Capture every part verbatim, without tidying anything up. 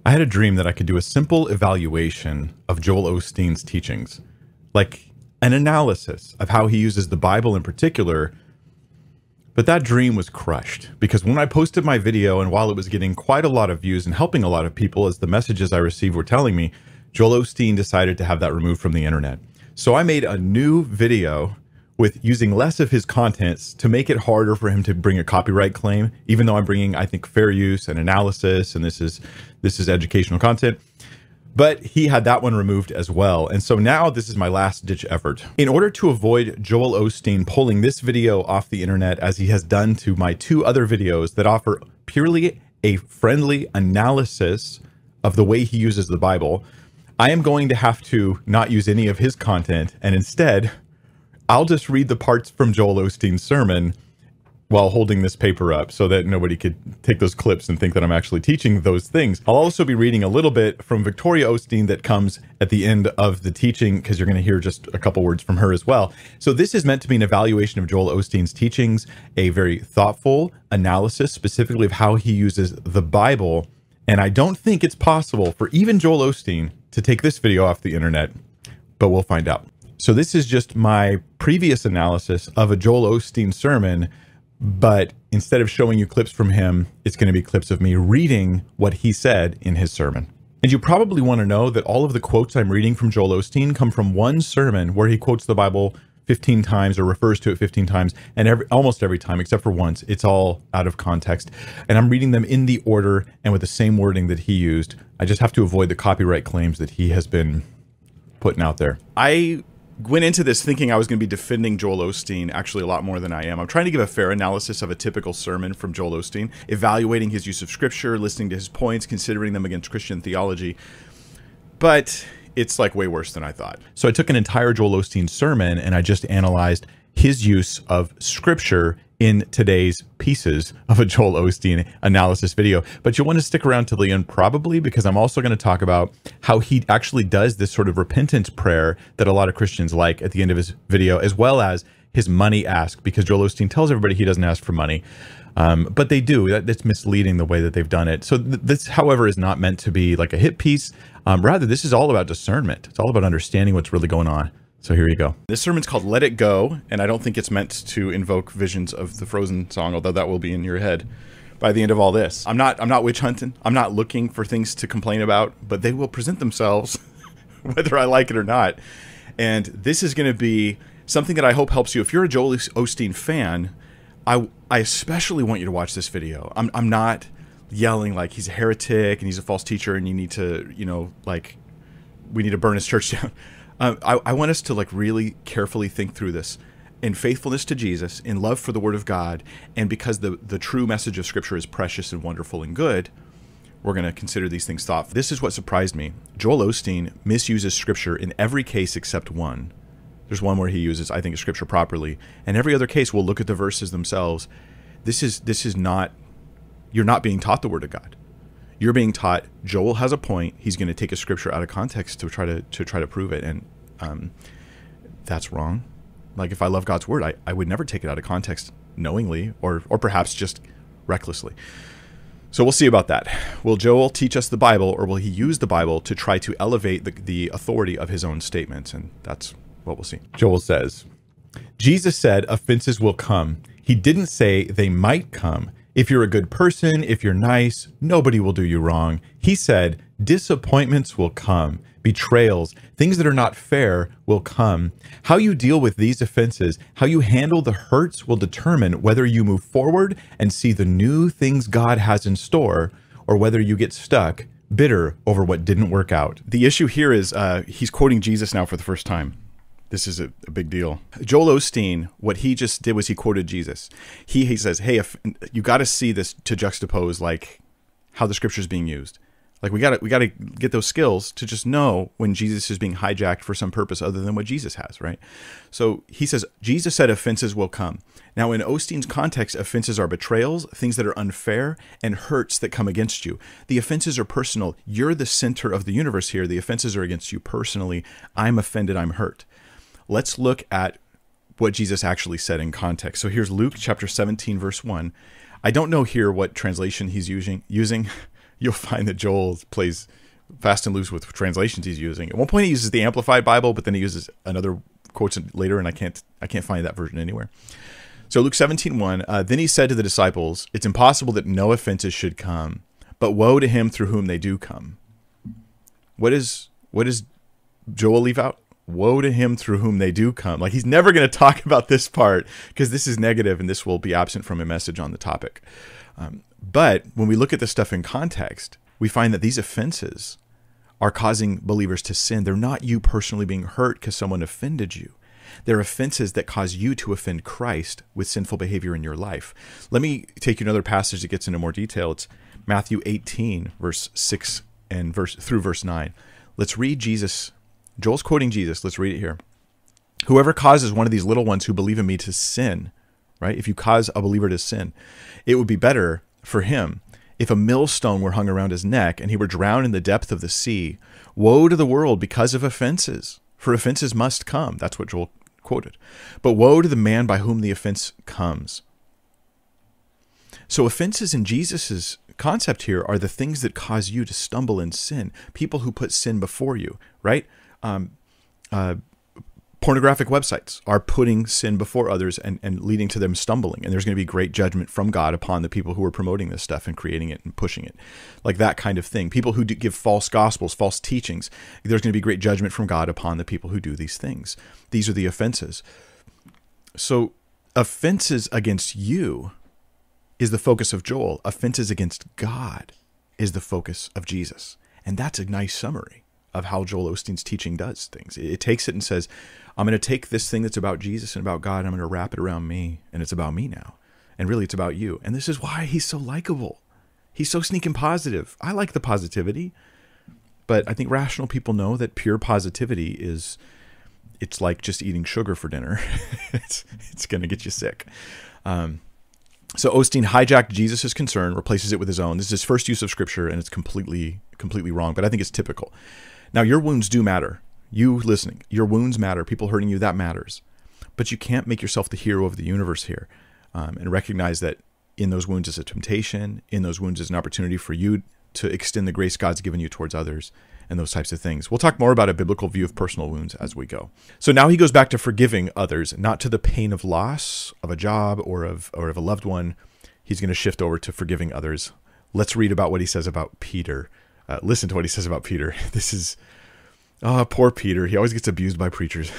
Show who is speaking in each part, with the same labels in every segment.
Speaker 1: I had a dream that I could do a simple evaluation of Joel Osteen's teachings, like an analysis of how he uses the Bible in particular. But that dream was crushed because when I posted my video, and while it was getting quite a lot of views and helping a lot of people as the messages I received were telling me, Joel Osteen decided to have that removed from the internet. So I made a new video with using less of his contents to make it harder for him to bring a copyright claim, even though I'm bringing, I think, fair use and analysis, and this is this is educational content. But he had that one removed as well. And so now this is my last ditch effort. In order to avoid Joel Osteen pulling this video off the internet, as he has done to my two other videos that offer purely a friendly analysis of the way he uses the Bible, I am going to have to not use any of his content, and instead I'll just read the parts from Joel Osteen's sermon while holding this paper up so that nobody could take those clips and think that I'm actually teaching those things. I'll also be reading a little bit from Victoria Osteen that comes at the end of the teaching, because you're going to hear just a couple words from her as well. So this is meant to be an evaluation of Joel Osteen's teachings, a very thoughtful analysis specifically of how he uses the Bible. And I don't think it's possible for even Joel Osteen to take this video off the internet, but we'll find out. So this is just my previous analysis of a Joel Osteen sermon, but instead of showing you clips from him, it's going to be clips of me reading what he said in his sermon. And you probably want to know that all of the quotes I'm reading from Joel Osteen come from one sermon where he quotes the Bible fifteen times or refers to it fifteen times, and every, almost every time, except for once, it's all out of context. And I'm reading them in the order and with the same wording that he used. I just have to avoid the copyright claims that he has been putting out there.
Speaker 2: I went into this thinking I was going to be defending Joel Osteen actually a lot more than I am. I'm trying to give a fair analysis of a typical sermon from Joel Osteen, evaluating his use of scripture, listening to his points, considering them against Christian theology. But it's like way worse than I thought.
Speaker 1: So I took an entire Joel Osteen sermon and I just analyzed his use of scripture in today's pieces of a Joel Osteen analysis video. But you'll want to stick around to the end probably, because I'm also going to talk about how he actually does this sort of repentance prayer that a lot of Christians like at the end of his video, as well as his money ask, because Joel Osteen tells everybody he doesn't ask for money. Um, but they do. That, that's misleading the way that they've done it. So th this, however, is not meant to be like a hit piece. Um, rather, this is all about discernment. It's all about understanding what's really going on. So here you go.
Speaker 2: This sermon's called Let It Go, and I don't think it's meant to invoke visions of the Frozen song, although that will be in your head by the end of all this. I'm not I'm not witch hunting. I'm not looking for things to complain about, but they will present themselves whether I like it or not. And this is going to be something that I hope helps you. If you're a Joel Osteen fan, I I especially want you to watch this video. I'm I'm not yelling like he's a heretic and he's a false teacher and you need to, you know, like we need to burn his church down. Uh, I, I want us to like really carefully think through this in faithfulness to Jesus, in love for the Word of God, and because the, the true message of Scripture is precious and wonderful and good, we're going to consider these things thoughtfully. This is what surprised me. Joel Osteen misuses Scripture in every case except one. There's one where he uses, I think, Scripture properly, and every other case we'll look at the verses themselves. This is this is not, you're not being taught the Word of God. You're being taught Joel has a point. He's going to take a scripture out of context to try to to try to prove it, and um, that's wrong. Like if I love God's word, I, I would never take it out of context knowingly, or or perhaps just recklessly. So we'll see about that. Will Joel teach us the Bible, or will he use the Bible to try to elevate the, the authority of his own statements? And that's what we'll see.
Speaker 1: Joel says, Jesus said offenses will come. He didn't say they might come. If you're a good person, if you're nice, nobody will do you wrong. He said, disappointments will come, betrayals, things that are not fair will come. How you deal with these offenses, how you handle the hurts will determine whether you move forward and see the new things God has in store, or whether you get stuck, bitter over what didn't work out.
Speaker 2: The issue here is uh, he's quoting Jesus now for the first time. This is a, a big deal. Joel Osteen, what he just did was he quoted Jesus. He, he says, hey, if, you got to see this to juxtapose like how the scripture is being used. Like we got to we got to get those skills to just know when Jesus is being hijacked for some purpose other than what Jesus has, right? So he says, Jesus said offenses will come. Now in Osteen's context, offenses are betrayals, things that are unfair, and hurts that come against you. The offenses are personal. You're the center of the universe here. The offenses are against you personally. I'm offended. I'm hurt. Let's look at what Jesus actually said in context. So here's Luke chapter seventeen, verse one. I don't know here what translation he's using. using. you'll find that Joel plays fast and loose with translations he's using. At one point, he uses the Amplified Bible, but then he uses another quotes later, and I can't I can't find that version anywhere. So Luke seventeen one, uh, then he said to the disciples, it's impossible that no offenses should come, but woe to him through whom they do come. What is what does Joel leave out? Woe to him through whom they do come. Like, he's never going to talk about this part because this is negative and this will be absent from a message on the topic. Um, but when we look at this stuff in context, we find that these offenses are causing believers to sin. They're not you personally being hurt because someone offended you. They're offenses that cause you to offend Christ with sinful behavior in your life. Let me take you another passage that gets into more detail. It's Matthew eighteen, verse six and verse through verse nine. Let's read Jesus. Joel's quoting Jesus. Let's read it here. Whoever causes one of these little ones who believe in me to sin, right? If you cause a believer to sin, it would be better for him if a millstone were hung around his neck and he were drowned in the depth of the sea. Woe to the world because of offenses, for offenses must come. That's what Joel quoted. But woe to the man by whom the offense comes. So offenses in Jesus's concept here are the things that cause you to stumble in sin. People who put sin before you, right? Um, uh, pornographic websites are putting sin before others and, and leading to them stumbling. And there's going to be great judgment from God upon the people who are promoting this stuff and creating it and pushing it. Like that kind of thing. People who do give false gospels, false teachings, there's going to be great judgment from God upon the people who do these things. These are the offenses. So offenses against you is the focus of Joel. Offenses against God is the focus of Jesus. And that's a nice summary of how Joel Osteen's teaching does things. It takes it and says, I'm going to take this thing that's about Jesus and about God, and I'm going to wrap it around me, and it's about me now. And really, it's about you. And this is why he's so likable. He's so sneaking positive. I like the positivity, but I think rational people know that pure positivity is, it's like just eating sugar for dinner. it's it's going to get you sick. Um, so Osteen hijacked Jesus' concern, replaces it with his own. This is his first use of scripture, and it's completely, completely wrong, but I think it's typical. Now, your wounds do matter. You listening, your wounds matter. People hurting you, that matters. But you can't make yourself the hero of the universe here, um, and recognize that in those wounds is a temptation. In those wounds is an opportunity for you to extend the grace God's given you towards others and those types of things. We'll talk more about a biblical view of personal wounds as we go. So now he goes back to forgiving others, not to the pain of loss of a job or of or of a loved one. He's going to shift over to forgiving others. Let's read about what he says about Peter. Uh, listen to what he says about Peter. This is, oh, poor Peter. He always gets abused by preachers.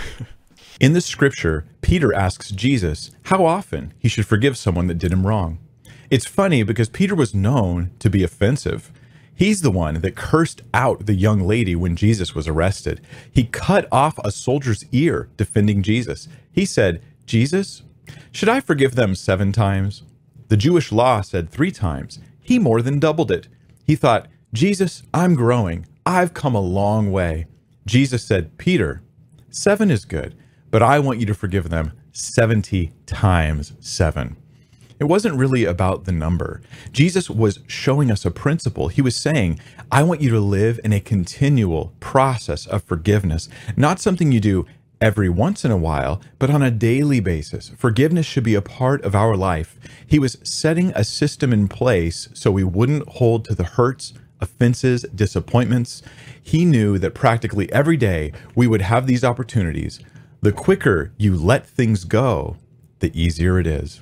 Speaker 2: In the scripture, Peter asks Jesus how often he should forgive someone that did him wrong. It's funny because Peter was known to be offensive. He's the one that cursed out the young lady when Jesus was arrested. He cut off a soldier's ear defending Jesus. He said, Jesus, should I forgive them seven times? The Jewish law said three times. He more than doubled it. He thought, Jesus, I'm growing. I've come a long way. Jesus said, Peter, seven is good, but I want you to forgive them seventy times seven. It wasn't really about the number. Jesus was showing us a principle. He was saying, I want you to live in a continual process of forgiveness, not something you do every once in a while, but on a daily basis. Forgiveness should be a part of our life. He was setting a system in place so we wouldn't hold to the hurts, offenses, disappointments. He knew that practically every day we would have these opportunities. The quicker you let things go, the easier it is.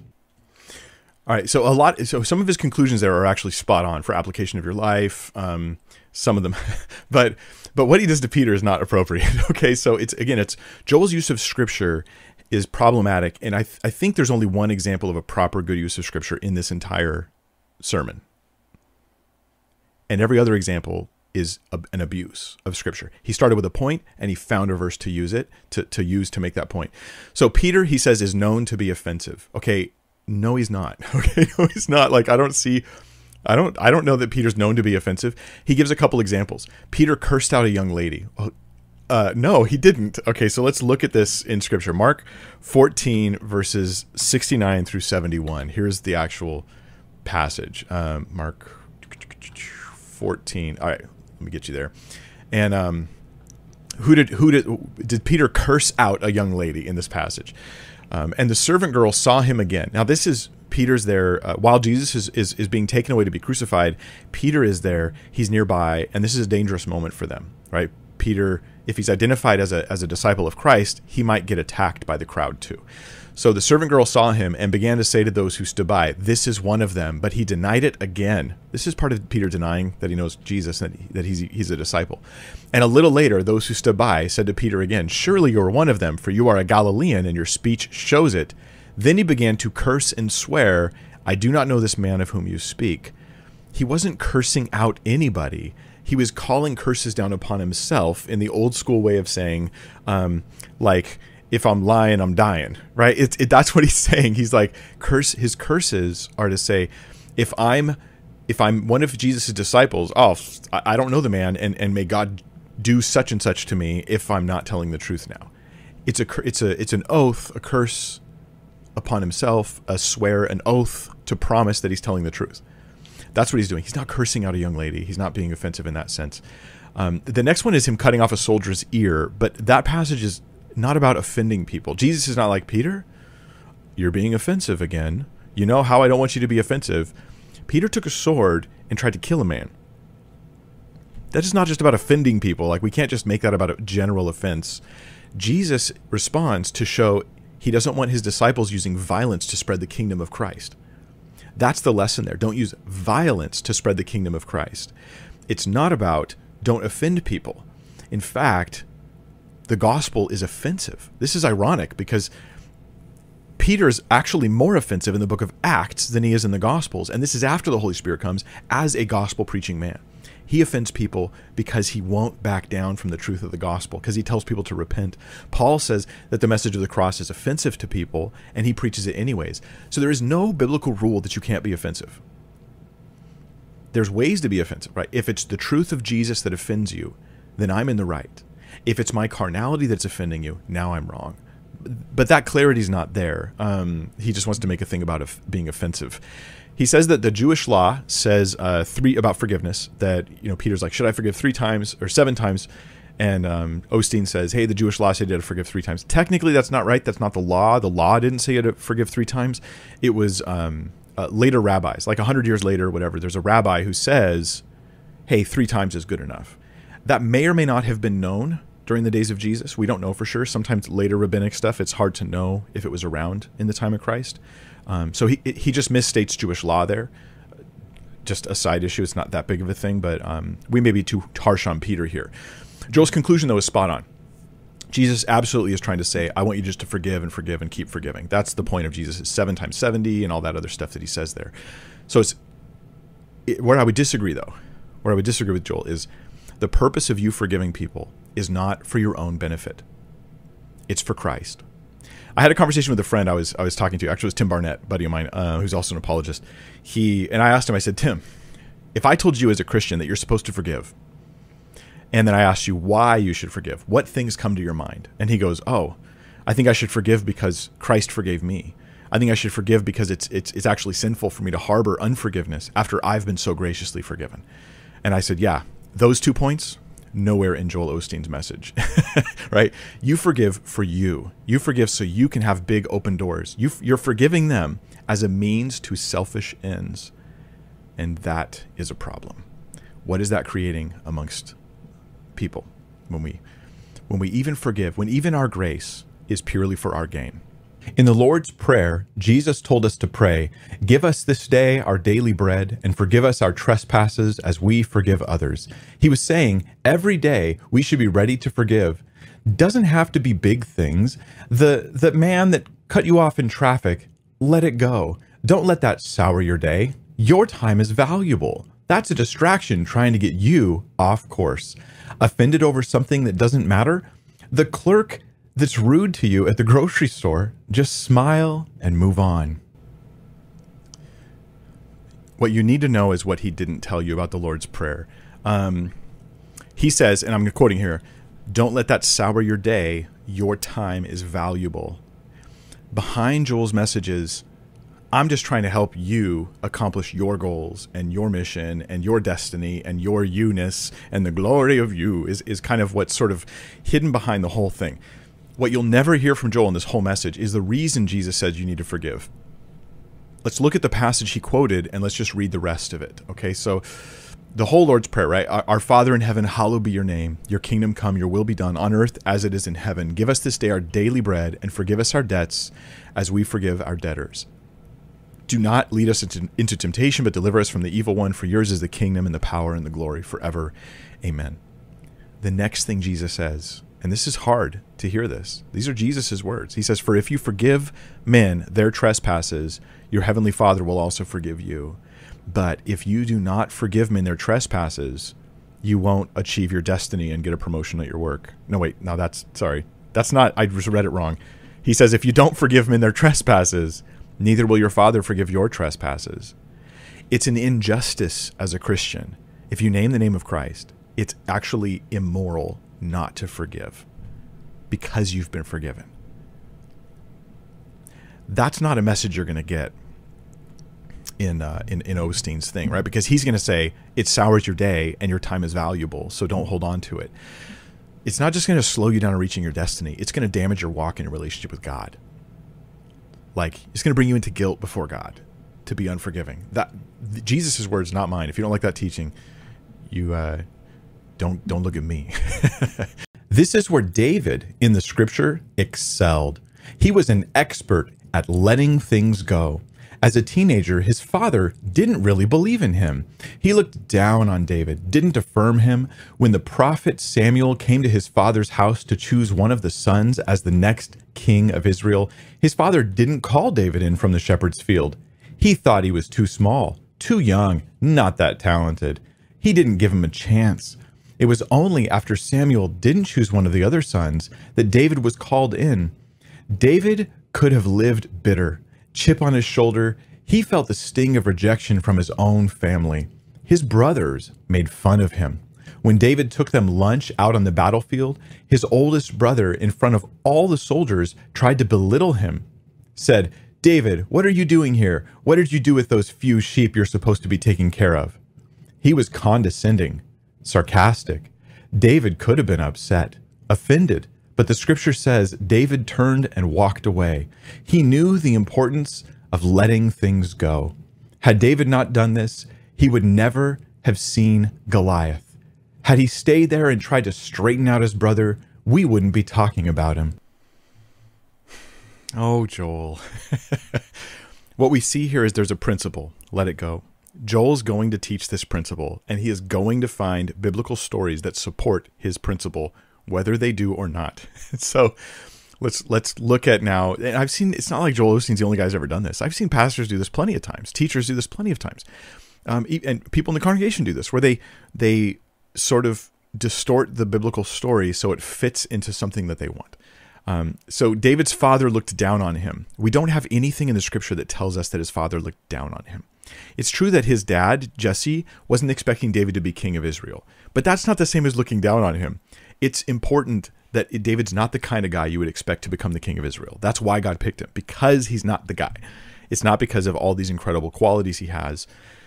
Speaker 2: All right, so a lot. So some of his conclusions there are actually spot on for application of your life. Um, some of them, but but what he does to Peter is not appropriate. Okay, so it's again, it's Joel's use of scripture is problematic, and I th- I think there's only one example of a proper good use of scripture in this entire sermon, and every other example is a, an abuse of scripture. He started with a point and he found a verse to use it to to use to make that point. So Peter, he says, is known to be offensive. Okay. No, he's not. Okay, no, he's not. Like, I don't see, I don't, I don't know that Peter's known to be offensive. He gives a couple examples. Peter cursed out a young lady. Uh, no, he didn't. Okay, so let's look at this in scripture. Mark fourteen, verses sixty-nine through seventy-one. Here's the actual passage. Um, Mark fourteen. All right, let me get you there. And um, who did who did did Peter curse out a young lady in this passage? Um, and the servant girl saw him again. Now, this is Peter's there uh, while Jesus is, is is being taken away to be crucified. Peter is there. He's nearby, and this is a dangerous moment for them, right? Peter, if he's identified as a as a disciple of Christ, he might get attacked by the crowd too. So the servant girl saw him and began to say to those who stood by, "This is one of them." But he denied it again. This is part of Peter denying that he knows Jesus, that, he, that he's, he's a disciple. And a little later, those who stood by said to Peter again, "Surely you are one of them, for you are a Galilean, and your speech shows it." Then he began to curse and swear, "I do not know this man of whom you speak." He wasn't cursing out anybody. He was calling curses down upon himself in the old school way of saying, um, like, if I'm lying, I'm dying, right? It's it, that's what he's saying. He's like, curse. His curses are to say, if I'm, if I'm one of Jesus' disciples, oh, I, I don't know the man, and, and may God do such and such to me if I'm not telling the truth now. It's a, it's a, it's an oath, a curse upon himself, a swear, an oath to promise that he's telling the truth. That's what he's doing. He's not cursing out a young lady. He's not being offensive in that sense. Um, the next one is him cutting off a soldier's ear, but that passage is not about offending people. Jesus is not like, "Peter, you're being offensive again. You know how I don't want you to be offensive." Peter took a sword and tried to kill a man. That is not just about offending people. Like, we can't just make that about a general offense. Jesus responds to show he doesn't want his disciples using violence to spread the kingdom of Christ. That's the lesson there. Don't use violence to spread the kingdom of Christ. It's not about don't offend people. In fact, the gospel is offensive. This is ironic because Peter's actually more offensive in the book of Acts than he is in the Gospels. And this is after the Holy Spirit comes as a gospel preaching man. He offends people because he won't back down from the truth of the gospel, because he tells people to repent. Paul says that the message of the cross is offensive to people, and he preaches it anyways. So there is no biblical rule that you can't be offensive. There's ways to be offensive, right? If it's the truth of Jesus that offends you, then I'm in the right. If it's my carnality that's offending you, now I'm wrong. But that clarity is not there. Um, he just wants to make a thing about of being offensive. He says that the Jewish law says uh, three about forgiveness. That, you know, Peter's like, should I forgive three times or seven times? And um, Osteen says, hey, the Jewish law said you had to forgive three times. Technically, that's not right. That's not the law. The law didn't say you had to forgive three times. It was um, uh, later rabbis, like a hundred years later, or whatever. There's a rabbi who says, hey, three times is good enough. That may or may not have been known during the days of Jesus. We don't know for sure. Sometimes later rabbinic stuff, it's hard to know if it was around in the time of Christ. Um, so he he just misstates Jewish law there. Just a side issue. It's not that big of a thing, but um, we may be too harsh on Peter here. Joel's conclusion, though, is spot on. Jesus absolutely is trying to say, I want you just to forgive and forgive and keep forgiving. That's the point of Jesus. It's seven times seventy and all that other stuff that he says there. So it's it, where I would disagree, though, where I would disagree with Joel is the purpose of you forgiving people is not for your own benefit. It's for Christ. I had a conversation with a friend I was I was talking to. Actually, it was Tim Barnett, buddy of mine, uh, who's also an apologist. He and I asked him, I said, Tim, if I told you as a Christian that you're supposed to forgive, and then I asked you why you should forgive, what things come to your mind? And he goes, oh, I think I should forgive because Christ forgave me. I think I should forgive because it's it's it's actually sinful for me to harbor unforgiveness after I've been so graciously forgiven. And I said, yeah, those two points, nowhere in Joel Osteen's message, right? You forgive for you. You forgive so you can have big open doors. You, you're forgiving them as a means to selfish ends. And that is a problem. What is that creating amongst people when we, when we even forgive, when even our grace is purely for our gain? In the Lord's Prayer, Jesus told us to pray, give us this day our daily bread and forgive us our trespasses as we forgive others. He was saying every day we should be ready to forgive. Doesn't have to be big things. The, the man that cut you off in traffic, let it go. Don't let that sour your day. Your time is valuable. That's a distraction trying to get you off course. Offended over something that doesn't matter? The clerk that's rude to you at the grocery store, just smile and move on. What you need to know is what he didn't tell you about the Lord's Prayer. Um, he says, and I'm quoting here, don't let that sour your day. Your time is valuable. Behind Joel's messages, I'm just trying to help you accomplish your goals and your mission and your destiny and your you-ness, and the glory of you is, is kind of what's sort of hidden behind the whole thing. What you'll never hear from Joel in this whole message is the reason Jesus said you need to forgive. let's look at the passage he quoted and let's just read the rest of it. Okay, so the whole Lord's Prayer, right? Our, our Father in heaven, hallowed be your name. Your kingdom come, your will be done on earth as it is in heaven. Give us this day our daily bread and forgive us our debts as we forgive our debtors. Do not lead us into, into temptation, but deliver us from the evil one. For yours is the kingdom and the power and the glory forever. Amen. The next thing Jesus says, and this is hard to hear this. These are Jesus's words. He says, for if you forgive men their trespasses, your heavenly Father will also forgive you. But if you do not forgive men their trespasses, you won't achieve your destiny and get a promotion at your work. No, wait, no, that's, sorry. That's not, I just read it wrong. He says, if you don't forgive men their trespasses, neither will your Father forgive your trespasses. It's an injustice as a Christian. If you name the name of Christ, it's actually immoral not to forgive because you've been forgiven. That's not a message you're going to get in, uh, in in Osteen's thing, right? Because he's going to say it sours your day and your time is valuable, so don't hold on to it. It's not just going to slow you down in reaching your destiny. It's going to damage your walk in your relationship with God. Like, it's going to bring you into guilt before God to be unforgiving. That Jesus' words, not mine. If you don't like that teaching, you uh, don't don't look at me. This is where David in the scripture excelled. He was an expert at letting things go. As a teenager, his father didn't really believe in him. He looked down on David, didn't affirm him. When the prophet Samuel came to his father's house to choose one of the sons as the next king of Israel, his father didn't call David in from the shepherd's field. He thought he was too small, too young, not that talented. He didn't give him a chance. It was only after Samuel didn't choose one of the other sons that David was called in. David could have lived bitter. Chip on his shoulder, he felt the sting of rejection from his own family. His brothers made fun of him. When David took them lunch out on the battlefield, his oldest brother, in front of all the soldiers, tried to belittle him. Said, "David, what are you doing here? What did you do with those few sheep you're supposed to be taking care of?" He was condescending, sarcastic. David could have been upset, offended. But the scripture says David turned and walked away. He knew the importance of letting things go. Had David not done this, he would never have seen Goliath. Had he stayed there and tried to straighten out his brother, we wouldn't be talking about him. Oh, Joel. What we see here is there's a principle. Let it go. Joel's going to teach this principle, and he is going to find biblical stories that support his principle, whether they do or not. So let's let's look at now. And I've seen, it's not like Joel Osteen's the only guy who's ever done this. I've seen pastors do this plenty of times. Teachers do this plenty of times. Um, and people in the congregation do this, where they they sort of distort the biblical story so it fits into something that they want. Um, so David's father looked down on him. We don't have anything in the scripture that tells us that his father looked down on him. It's true that his dad, Jesse, wasn't expecting David to be king of Israel, but that's not the same as looking down on him. It's important that David's not the kind of guy you would expect to become the king of Israel. That's why God picked him, because he's not the guy. It's not because of all these incredible qualities he has.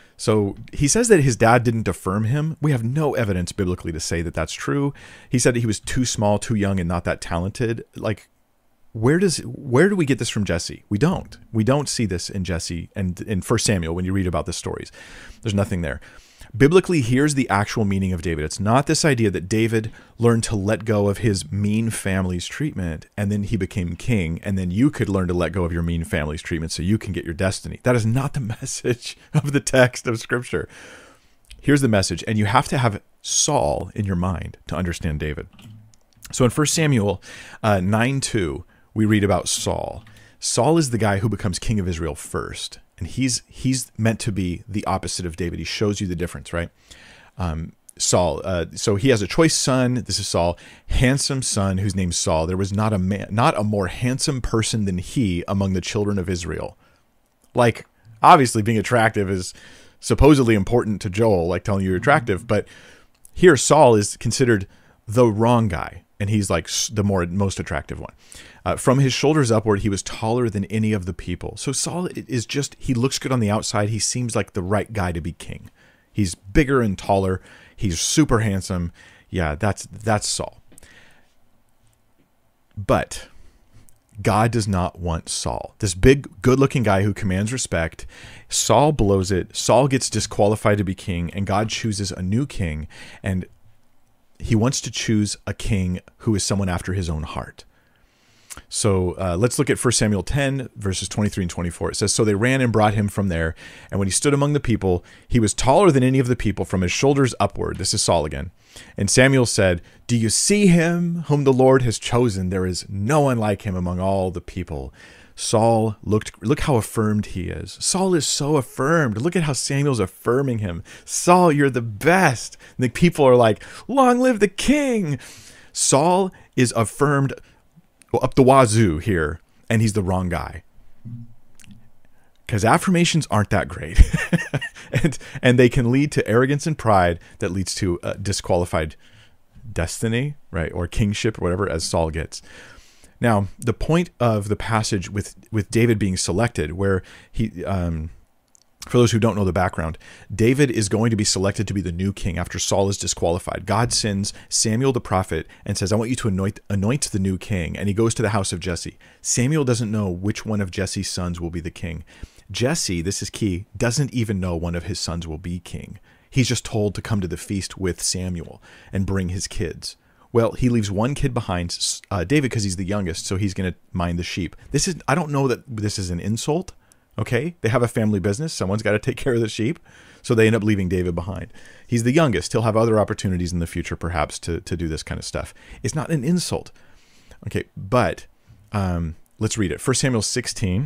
Speaker 2: So he says that his dad didn't affirm him. We have no evidence biblically to say that that's true. He said that he was too small, too young, and not that talented. Like, where does where do we get this from Jesse? We don't. We don't see this in Jesse and in First Samuel when you read about the stories. There's nothing there. Biblically, here's the actual meaning of David. It's not this idea that David learned to let go of his mean family's treatment and then he became king, and then you could learn to let go of your mean family's treatment so you can get your destiny. That is not the message of the text of Scripture. Here's the message, and you have to have Saul in your mind to understand David. So in First Samuel uh, nine two, we read about Saul. Saul is the guy who becomes king of Israel first. And he's he's meant to be the opposite of David. He shows you the difference, right? Um, Saul. Uh, so he has a choice son. This is Saul, handsome son whose name's Saul. There was not a man, not a more handsome person than he among the children of Israel. Like, obviously, being attractive is supposedly important to Joel, like telling you you're attractive. But here, Saul is considered the wrong guy, and he's like the more most attractive one. Uh, from his shoulders upward, he was taller than any of the people. So Saul is just, he looks good on the outside. He seems like the right guy to be king. He's bigger and taller. He's super handsome. Yeah, that's that's Saul. But God does not want Saul, this big, good-looking guy who commands respect. Saul blows it. Saul gets disqualified to be king, and God chooses a new king, and he wants to choose a king who is someone after his own heart. So uh, let's look at First Samuel ten, verses twenty-three and twenty-four. It says, "So they ran and brought him from there, and when he stood among the people, he was taller than any of the people from his shoulders upward." This is Saul again. "And Samuel said, 'Do you see him whom the Lord has chosen? There is no one like him among all the people.'" Saul looked, look how affirmed he is. Saul is so affirmed. Look at how Samuel's affirming him. "Saul, you're the best." And the people are like, "Long live the king." Saul is affirmed up the wazoo here, and he's the wrong guy. Because affirmations aren't that great. and, and they can lead to arrogance and pride that leads to a disqualified destiny, right? Or kingship, or whatever, as Saul gets. Now, the point of the passage with, with David being selected, where he, um, for those who don't know the background, David is going to be selected to be the new king after Saul is disqualified. God sends Samuel the prophet and says, "I want you to anoint, anoint the new king." And he goes to the house of Jesse. Samuel doesn't know which one of Jesse's sons will be the king. Jesse, this is key, doesn't even know one of his sons will be king. He's just told to come to the feast with Samuel and bring his kids. Well, he leaves one kid behind, uh, David, because he's the youngest, so he's going to mind the sheep. This is, I don't know that this is an insult, okay? They have a family business. Someone's got to take care of the sheep, so they end up leaving David behind. He's the youngest. He'll have other opportunities in the future, perhaps, to, to do this kind of stuff. It's not an insult, okay? But um, let's read it. First Samuel sixteen,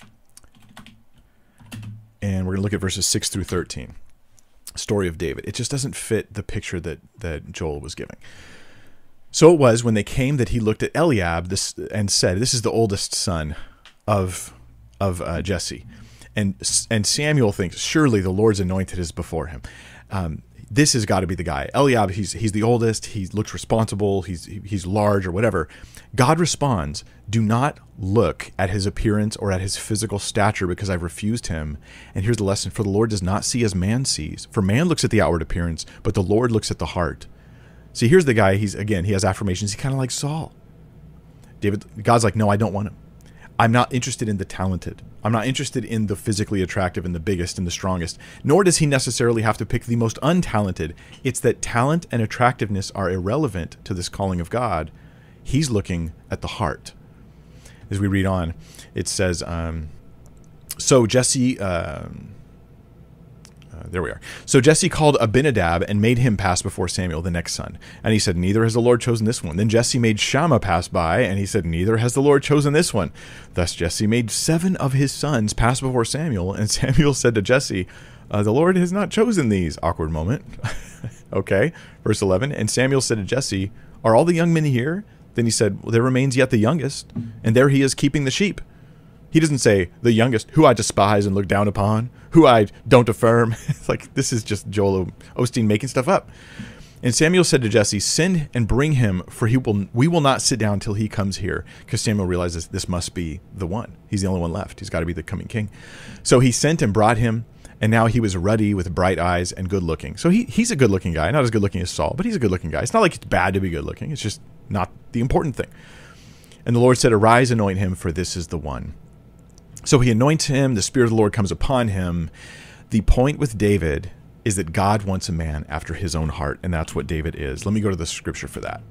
Speaker 2: and we're going to look at verses six through thirteen. Story of David. It just doesn't fit the picture that, that Joel was giving. "So it was when they came that he looked at Eliab this, and said," this is the oldest son of, of uh, Jesse. And, and Samuel thinks, surely the Lord's anointed is before him. Um, this has got to be the guy. Eliab, he's, he's the oldest. He looks responsible. He's, he's large or whatever. God responds, "Do not look at his appearance or at his physical stature, because I've refused him." And here's the lesson. "For the Lord does not see as man sees. For man looks at the outward appearance, but the Lord looks at the heart." See, here's the guy. He's, again, he has affirmations. He's kind of like Saul. David, God's like, "No, I don't want him. I'm not interested in the talented. I'm not interested in the physically attractive and the biggest and the strongest." Nor does he necessarily have to pick the most untalented. It's that talent and attractiveness are irrelevant to this calling of God. He's looking at the heart. As we read on, it says, um, so Jesse... Um, Uh, there we are. "So Jesse called Abinadab and made him pass before Samuel, the next son. And he said, 'Neither has the Lord chosen this one.' Then Jesse made Shammah pass by, and he said, 'Neither has the Lord chosen this one.' Thus Jesse made seven of his sons pass before Samuel. And Samuel said to Jesse, uh, 'The Lord has not chosen these.'" Awkward moment. Okay. Verse eleven. "And Samuel said to Jesse, 'Are all the young men here?' Then he said, 'Well, there remains yet the youngest, and there he is keeping the sheep.'" He doesn't say, "The youngest, who I despise and look down upon, who I don't affirm." It's like, this is just Joel Osteen making stuff up. "And Samuel said to Jesse, 'Send and bring him, for he will we will not sit down till he comes here.'" Because Samuel realizes this must be the one. He's the only one left. He's got to be the coming king. So he sent and brought him, and now he was ruddy with bright eyes and good looking. So he, he's a good looking guy. Not as good looking as Saul, but he's a good looking guy. It's not like it's bad to be good looking. It's just not the important thing. "And the Lord said, 'Arise, anoint him, for this is the one.' So he anoints him. The Spirit of the Lord comes upon him. The point with David is that God wants a man after his own heart, and that's what David is. Let me go to the scripture for that.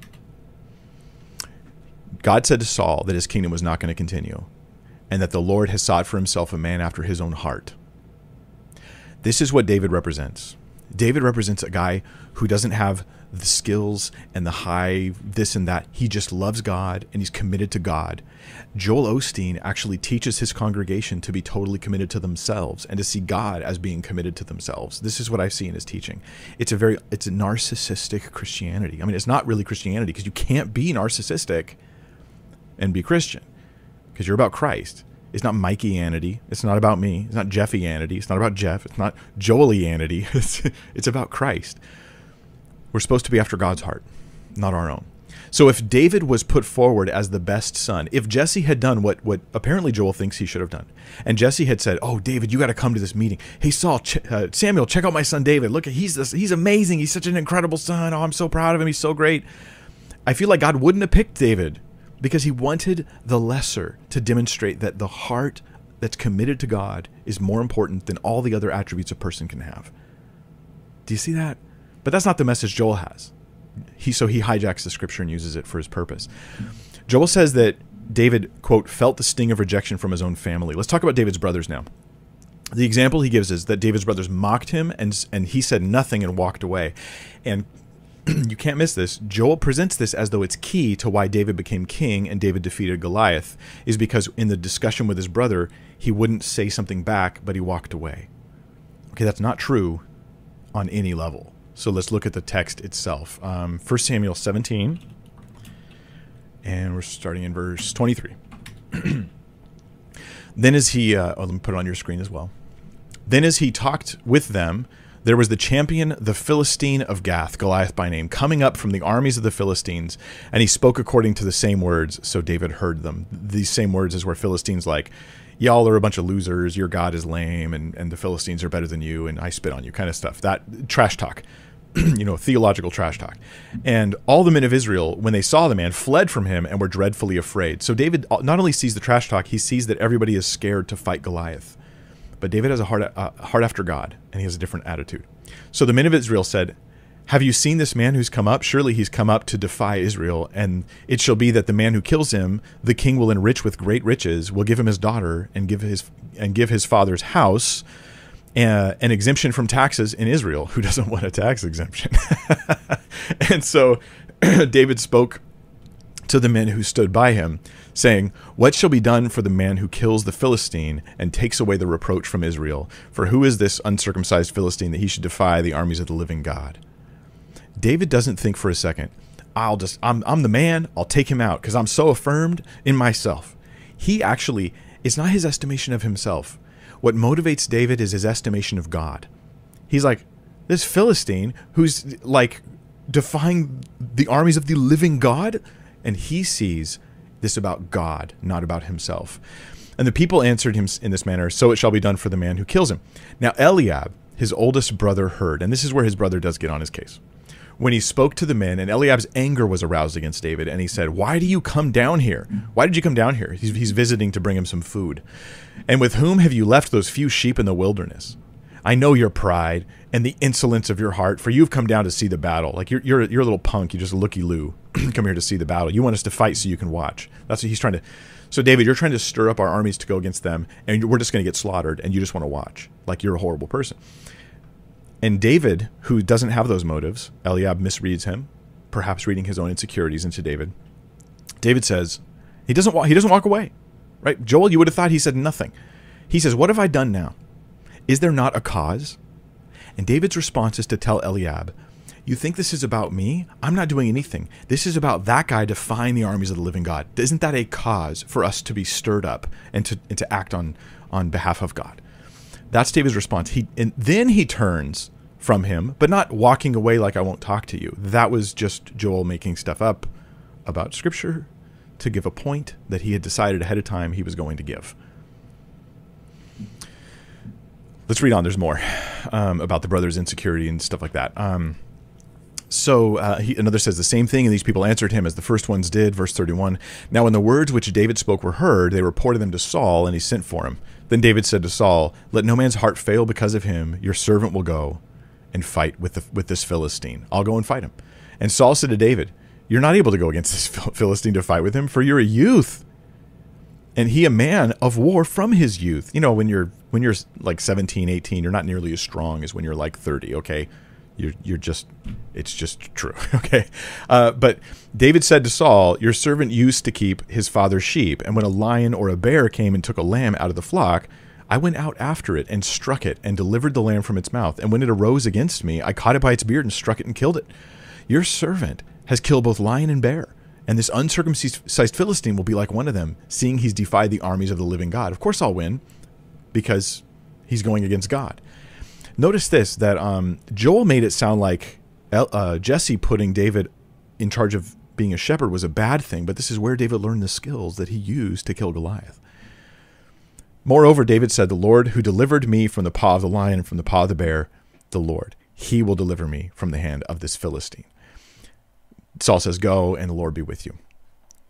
Speaker 2: God said to Saul that his kingdom was not going to continue, and that the Lord has sought for himself a man after his own heart. This is what David represents. David represents a guy who doesn't have the skills and the high this and that. He just loves God, and he's committed to God. Joel Osteen actually teaches his congregation to be totally committed to themselves and to see God as being committed to themselves. This is what I see in his teaching. It's a very, it's a narcissistic Christianity. I mean, it's not really Christianity, because you can't be narcissistic and be Christian, because you're about Christ. It's not Mikey-anity. It's not about me. It's not Jeffy-anity. It's not about Jeff. It's not Joel-y-anity. It's, it's about Christ. We're supposed to be after God's heart, not our own. So if David was put forward as the best son, if Jesse had done what, what apparently Joel thinks he should have done, and Jesse had said, "Oh, David, you got to come to this meeting. Hey, Saul, ch uh, Samuel, check out my son David. Look, he's this, he's amazing. He's such an incredible son. Oh, I'm so proud of him. He's so great." I feel like God wouldn't have picked David, because he wanted the lesser to demonstrate that the heart that's committed to God is more important than all the other attributes a person can have. Do you see that? But that's not the message Joel has. He so he hijacks the scripture and uses it for his purpose. Joel says that David, quote, felt the sting of rejection from his own family. Let's talk about David's brothers now. The example he gives is that David's brothers mocked him, and and he said nothing and walked away. And you can't miss this. Joel presents this as though it's key to why David became king and David defeated Goliath, is because in the discussion with his brother, he wouldn't say something back, but he walked away. Okay, that's not true on any level. So let's look at the text itself. Um, First Samuel seventeen, and we're starting in verse twenty-three. Then as he, uh, oh, let me put it on your screen as well. Then as he talked with them, there was the champion, the Philistine of Gath, Goliath by name, coming up from the armies of the Philistines, and he spoke according to the same words, so David heard them. These same words is where Philistines like, y'all are a bunch of losers, your God is lame, and, and the Philistines are better than you, and I spit on you, kind of stuff. That trash talk. You know, theological trash talk. And all the men of Israel, when they saw the man, fled from him and were dreadfully afraid. So David not only sees the trash talk, he sees that everybody is scared to fight Goliath. But David has a heart, a heart after God, and he has a different attitude. So the men of Israel said, have you seen this man who's come up? Surely he's come up to defy Israel. And it shall be that the man who kills him, the king will enrich with great riches, will give him his daughter, and give his and give his father's house Uh, an exemption from taxes in Israel. Who doesn't want a tax exemption? And so David spoke to the men who stood by him, saying, what shall be done for the man who kills the Philistine and takes away the reproach from Israel? For who is this uncircumcised Philistine that he should defy the armies of the living God? David doesn't think for a second, I'll just, I'm, I'm the man, I'll take him out because I'm so affirmed in myself. He actually, it's not his estimation of himself. What motivates David is his estimation of God. He's like, this Philistine who's like defying the armies of the living God, and he sees this about God, not about himself. And the people answered him in this manner, so it shall be done for the man who kills him. Now Eliab, his oldest brother, heard, and this is where his brother does get on his case. When he spoke to the men, and Eliab's anger was aroused against David, and he said, why do you come down here? Why did you come down here? He's, he's visiting to bring him some food. And with whom have you left those few sheep in the wilderness? I know your pride and the insolence of your heart, for you've come down to see the battle. Like you're you're, you're a little punk. You just looky-loo. Come here to see the battle. You want us to fight so you can watch. That's what he's trying to. So David, you're trying to stir up our armies to go against them, and we're just going to get slaughtered, and you just want to watch. Like you're a horrible person. And David, who doesn't have those motives, Eliab misreads him, perhaps reading his own insecurities into David. David says, he doesn't walk, he doesn't walk away, right? Joel, you would have thought he said nothing. He says, what have I done now? Is there not a cause? And David's response is to tell Eliab, you think this is about me? I'm not doing anything. This is about that guy defying the armies of the living God. Isn't that a cause for us to be stirred up and to, and to act on, on behalf of God? That's David's response. He and then he turns from him, but not walking away like I won't talk to you. That was just Joel making stuff up about Scripture to give a point that he had decided ahead of time he was going to give. Let's read on. There's more um, about the brothers' insecurity and stuff like that. Um, so uh, he, another says the same thing, and these people answered him as the first ones did. Verse thirty-one. Now when the words which David spoke were heard, they reported them to Saul, and he sent for him. Then David said to Saul, let no man's heart fail because of him. Your servant will go and fight with the, with this Philistine. I'll go and fight him. And Saul said to David, you're not able to go against this Philistine to fight with him, for you're a youth, and he a man of war from his youth. You know, when you're when you're like seventeen, eighteen, you're not nearly as strong as when you're like thirty, okay? You're, you're just, it's just true, okay? Uh, but David said to Saul, your servant used to keep his father's sheep, and when a lion or a bear came and took a lamb out of the flock, I went out after it and struck it and delivered the lamb from its mouth. And when it arose against me, I caught it by its beard and struck it and killed it. Your servant has killed both lion and bear, and this uncircumcised Philistine will be like one of them, seeing he's defied the armies of the living God. Of course I'll win, because he's going against God. Notice this, that um, Joel made it sound like uh, Jesse putting David in charge of being a shepherd was a bad thing, but this is where David learned the skills that he used to kill Goliath. Moreover, David said, the Lord who delivered me from the paw of the lion and from the paw of the bear, the Lord, he will deliver me from the hand of this Philistine. Saul says, go, and the Lord be with you.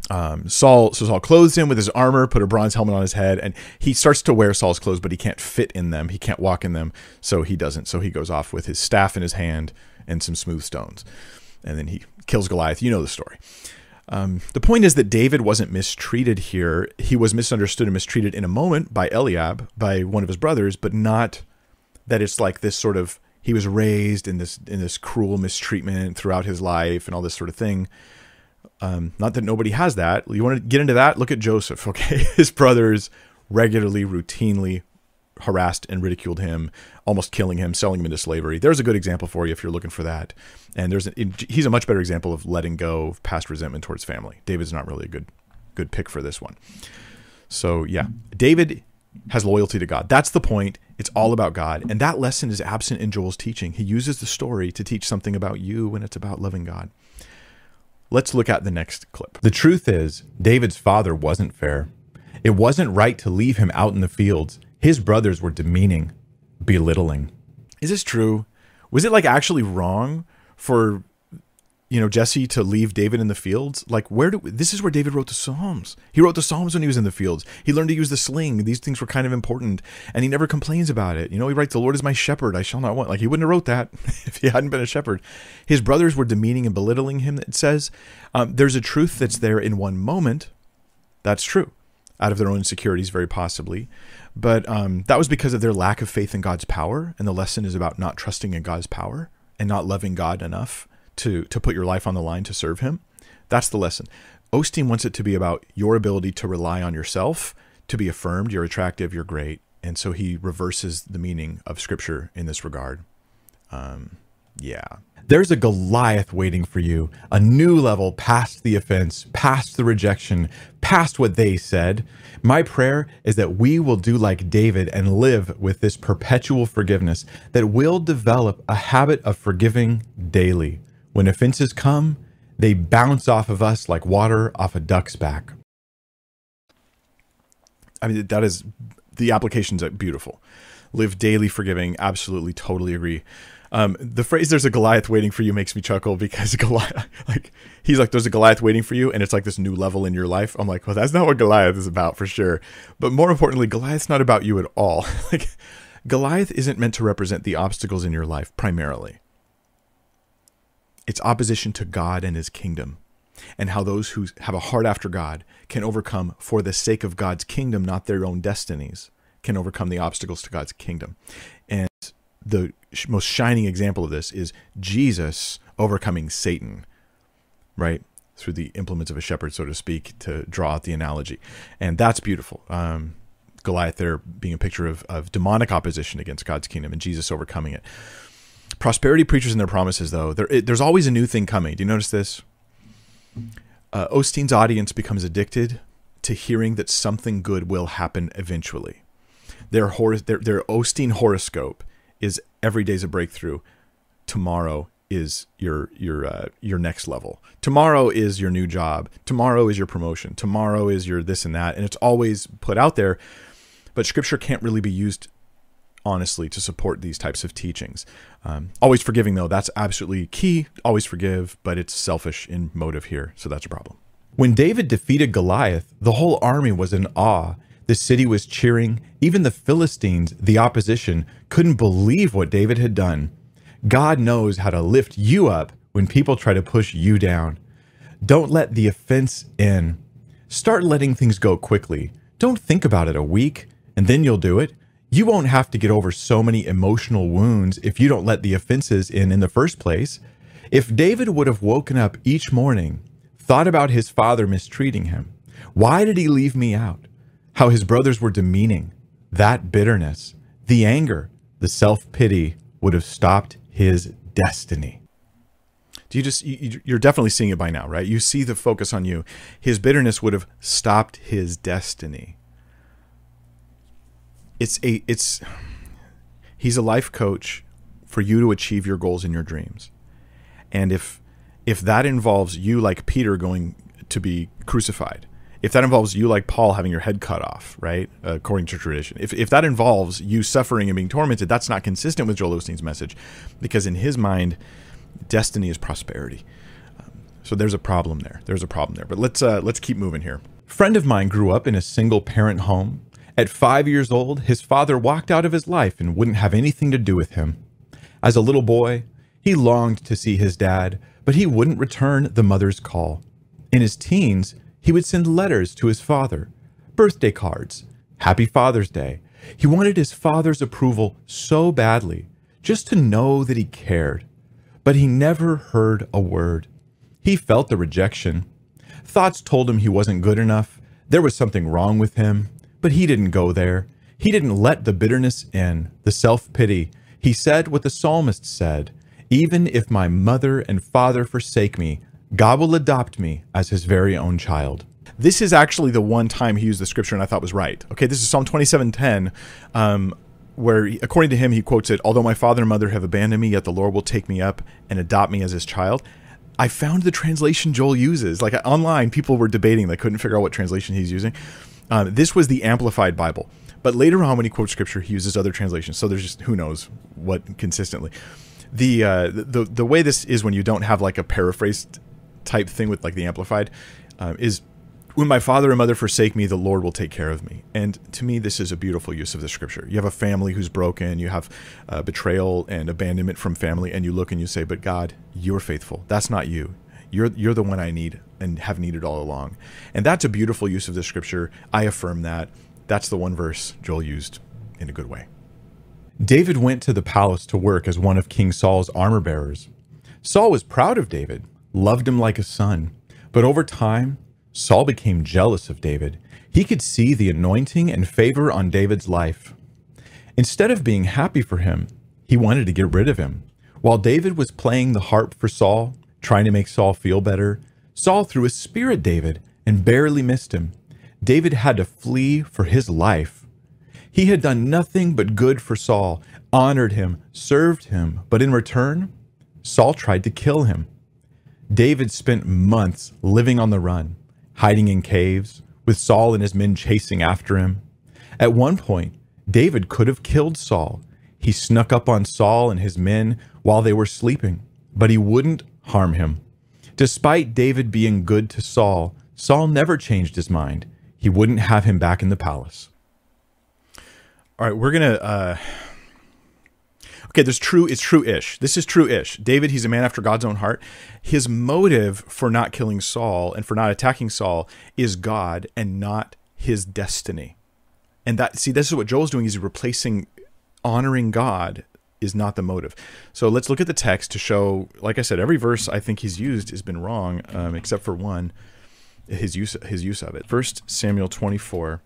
Speaker 2: Um, Saul, so Saul clothes him with his armor, put a bronze helmet on his head, and he starts to wear Saul's clothes, but he can't fit in them. He can't walk in them, so he doesn't. So he goes off with his staff in his hand and some smooth stones, and then he kills Goliath. You know the story. Um, the point is that David wasn't mistreated here. He was misunderstood and mistreated in a moment by Eliab, by one of his brothers, but not that it's like this sort of, he was raised in this in this cruel mistreatment throughout his life and all this sort of thing. Um, not that nobody has that. You want to get into that? Look at Joseph, okay? His brothers regularly, routinely harassed and ridiculed him, almost killing him, selling him into slavery. There's a good example for you if you're looking for that. And there's a, he's a much better example of letting go of past resentment towards family. David's not really a good good pick for this one. So yeah, David has loyalty to God. That's the point. It's all about God. And that lesson is absent in Joel's teaching. He uses the story to teach something about you when it's about loving God. Let's look at the next clip.
Speaker 1: The truth is, David's father wasn't fair. It wasn't right to leave him out in the fields. His brothers were demeaning, belittling.
Speaker 2: Is this true? Was it like actually wrong for, you know, Jesse to leave David in the fields? Like, where do this is where David wrote the Psalms. He wrote the Psalms when he was in the fields. He learned to use the sling. These things were kind of important, and he never complains about it. You know, he writes, "The Lord is my shepherd; I shall not want." Like, he wouldn't have wrote that if he hadn't been a shepherd. His brothers were demeaning and belittling him. It says um, there's a truth that's there in one moment. That's true, out of their own insecurities, very possibly. But um, that was because of their lack of faith in God's power. And the lesson is about not trusting in God's power and not loving God enough to, to put your life on the line to serve him. That's the lesson. Osteen wants it to be about your ability to rely on yourself, to be affirmed, you're attractive, you're great. And so he reverses the meaning of Scripture in this regard. Um, yeah.
Speaker 1: There's a Goliath waiting for you, a new level past the offense, past the rejection, past what they said. My prayer is that we will do like David and live with this perpetual forgiveness, that we'll develop a habit of forgiving daily. When offenses come, they bounce off of us like water off a duck's back.
Speaker 2: I mean, that is, the applications are beautiful. Live daily forgiving. Absolutely, totally agree. Um, the phrase "there's a Goliath waiting for you" makes me chuckle because Goliath, like, he's like, there's a Goliath waiting for you, and it's like this new level in your life. I'm like, well, that's not what Goliath is about for sure. But more importantly, Goliath's not about you at all. Like, Goliath isn't meant to represent the obstacles in your life primarily. It's opposition to God and his kingdom, and how those who have a heart after God can overcome, for the sake of God's kingdom, not their own destinies, can overcome the obstacles to God's kingdom. And the most shining example of this is Jesus overcoming Satan, right? Through the implements of a shepherd, so to speak, to draw out the analogy. And that's beautiful. Um, Goliath there being a picture of, of demonic opposition against God's kingdom and Jesus overcoming it. Prosperity preachers and their promises, though, there, it, there's always a new thing coming. Do you notice this? Uh, Osteen's audience becomes addicted to hearing that something good will happen eventually. Their, hor- their, their Osteen horoscope is every day's a breakthrough. Tomorrow is your your uh, your next level. Tomorrow is your new job. Tomorrow is your promotion. Tomorrow is your this and that. And it's always put out there. But Scripture can't really be used honestly to support these types of teachings. Um, always forgiving, though, that's absolutely key. Always forgive, but it's selfish in motive here. So that's a problem.
Speaker 1: When David defeated Goliath, the whole army was in awe. The city was cheering. Even the Philistines, the opposition, couldn't believe what David had done. God knows how to lift you up when people try to push you down. Don't let the offense in. Start letting things go quickly. Don't think about it a week, and then you'll do it. You won't have to get over so many emotional wounds if you don't let the offenses in in the first place. If David would have woken up each morning, thought about his father mistreating him, why did he leave me out? How his brothers were demeaning, that bitterness, the anger, the self-pity would have stopped his destiny.
Speaker 2: Do you just, you, you're definitely seeing it by now, right? You see the focus on you. His bitterness would have stopped his destiny. It's a, it's, he's a life coach for you to achieve your goals and your dreams. And if, if that involves you, like Peter, going to be crucified, if that involves you, like Paul, having your head cut off, right, uh, according to tradition, if if that involves you suffering and being tormented, that's not consistent with Joel Osteen's message, because in his mind, destiny is prosperity. Um, So there's a problem there. There's a problem there. But let's uh, let's keep moving here.
Speaker 1: Friend of mine grew up in a single parent home. At five years old, his father walked out of his life and wouldn't have anything to do with him. As a little boy, he longed to see his dad, but he wouldn't return the mother's call. In his teens, he would send letters to his father, birthday cards, Happy Father's Day. He wanted his father's approval so badly, just to know that he cared. But he never heard a word. He felt the rejection. Thoughts told him he wasn't good enough. There was something wrong with him, but he didn't go there. He didn't let the bitterness in, the self-pity. He said what the psalmist said, "Even if my mother and father forsake me, God will adopt me as his very own child."
Speaker 2: This is actually the one time he used the scripture and I thought was right. Okay, this is Psalm twenty-seven ten, um, where, he, according to him, he quotes it, "Although my father and mother have abandoned me, yet the Lord will take me up and adopt me as his child." I found the translation Joel uses. Like online, people were debating. They couldn't figure out what translation he's using. Um, this was the Amplified Bible. But later on, when he quotes scripture, he uses other translations. So there's just who knows what consistently. The uh, the the way this is when you don't have like a paraphrased type thing with like the Amplified uh, is, "When my father and mother forsake me, the Lord will take care of me." And to me, this is a beautiful use of the scripture. You have a family who's broken. You have uh, betrayal and abandonment from family. And you look and you say, but God, you're faithful. That's not you. You're, you're the one I need and have needed all along. And that's a beautiful use of the scripture. I affirm that. That's the one verse Joel used in a good way.
Speaker 1: David went to the palace to work as one of King Saul's armor bearers. Saul was proud of David, loved him like a son. But over time, Saul became jealous of David. He could see the anointing and favor on David's life. Instead of being happy for him, he wanted to get rid of him. While David was playing the harp for Saul, trying to make Saul feel better, Saul threw a spear at David and barely missed him. David had to flee for his life. He had done nothing but good for Saul, honored him, served him, but in return, Saul tried to kill him. David spent months living on the run, hiding in caves, with Saul and his men chasing after him. At one point, David could have killed Saul. He snuck up on Saul and his men while they were sleeping, but he wouldn't harm him. Despite David being good to Saul, Saul never changed his mind. He wouldn't have him back in the palace.
Speaker 2: All right, we're going to... Uh... Okay, there's true, it's true-ish. This is true-ish. David, he's a man after God's own heart. His motive for not killing Saul and for not attacking Saul is God and not his destiny. And that, see, this is what Joel's doing. He's replacing honoring God is not the motive. So let's look at the text to show, like I said, every verse I think he's used has been wrong, um, except for one, his use, his use of it. First Samuel twenty-four.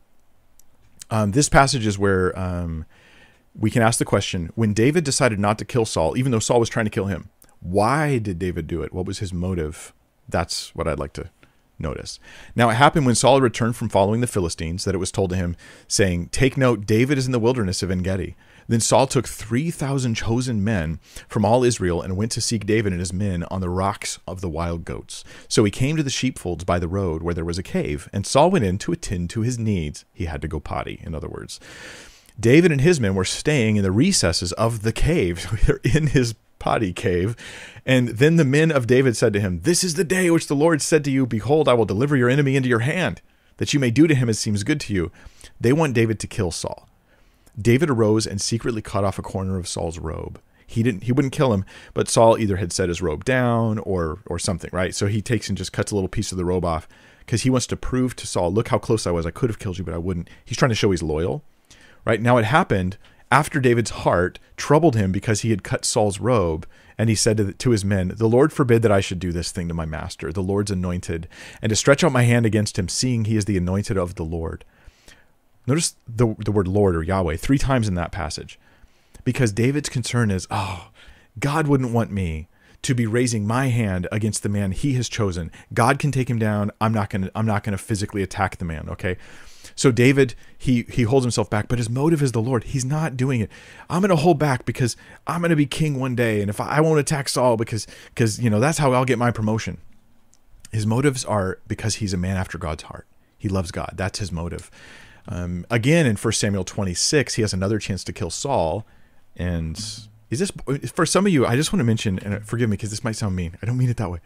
Speaker 2: Um, this passage is where... Um, we can ask the question, when David decided not to kill Saul, even though Saul was trying to kill him, why did David do it? What was his motive? That's what I'd like to notice. Now, it happened when Saul returned from following the Philistines that it was told to him, saying, "Take note, David is in the wilderness of En-Gedi." Then Saul took three thousand chosen men from all Israel and went to seek David and his men on the rocks of the wild goats. So he came to the sheepfolds by the road where there was a cave, and Saul went in to attend to his needs. He had to go potty, in other words. David and his men were staying in the recesses of the cave. They're in his potty cave. And then the men of David said to him, "This is the day which the Lord said to you, behold, I will deliver your enemy into your hand, that you may do to him as seems good to you." They want David to kill Saul. David arose and secretly cut off a corner of Saul's robe. He didn't, he wouldn't kill him, but Saul either had set his robe down or, or something, right? So he takes and just cuts a little piece of the robe off because he wants to prove to Saul, look how close I was. I could have killed you, but I wouldn't. He's trying to show he's loyal. Right now, it happened after David's heart troubled him because he had cut Saul's robe, and he said to, the, to his men, "The Lord forbid that I should do this thing to my master, the Lord's anointed, and to stretch out my hand against him, seeing he is the anointed of the Lord." Notice the, the word Lord or Yahweh three times in that passage, because David's concern is, oh, God wouldn't want me to be raising my hand against the man he has chosen. God can take him down. I'm not going to, I'm not going to physically attack the man. Okay. So David, he he holds himself back, but his motive is the Lord. He's not doing it. I'm going to hold back because I'm going to be king one day. And if I, I won't attack Saul because, because, you know, that's how I'll get my promotion. His motives are because he's a man after God's heart. He loves God. That's his motive. Um, again, in First Samuel twenty-six, he has another chance to kill Saul. And is this, for some of you, I just want to mention, and forgive me because this might sound mean. I don't mean it that way.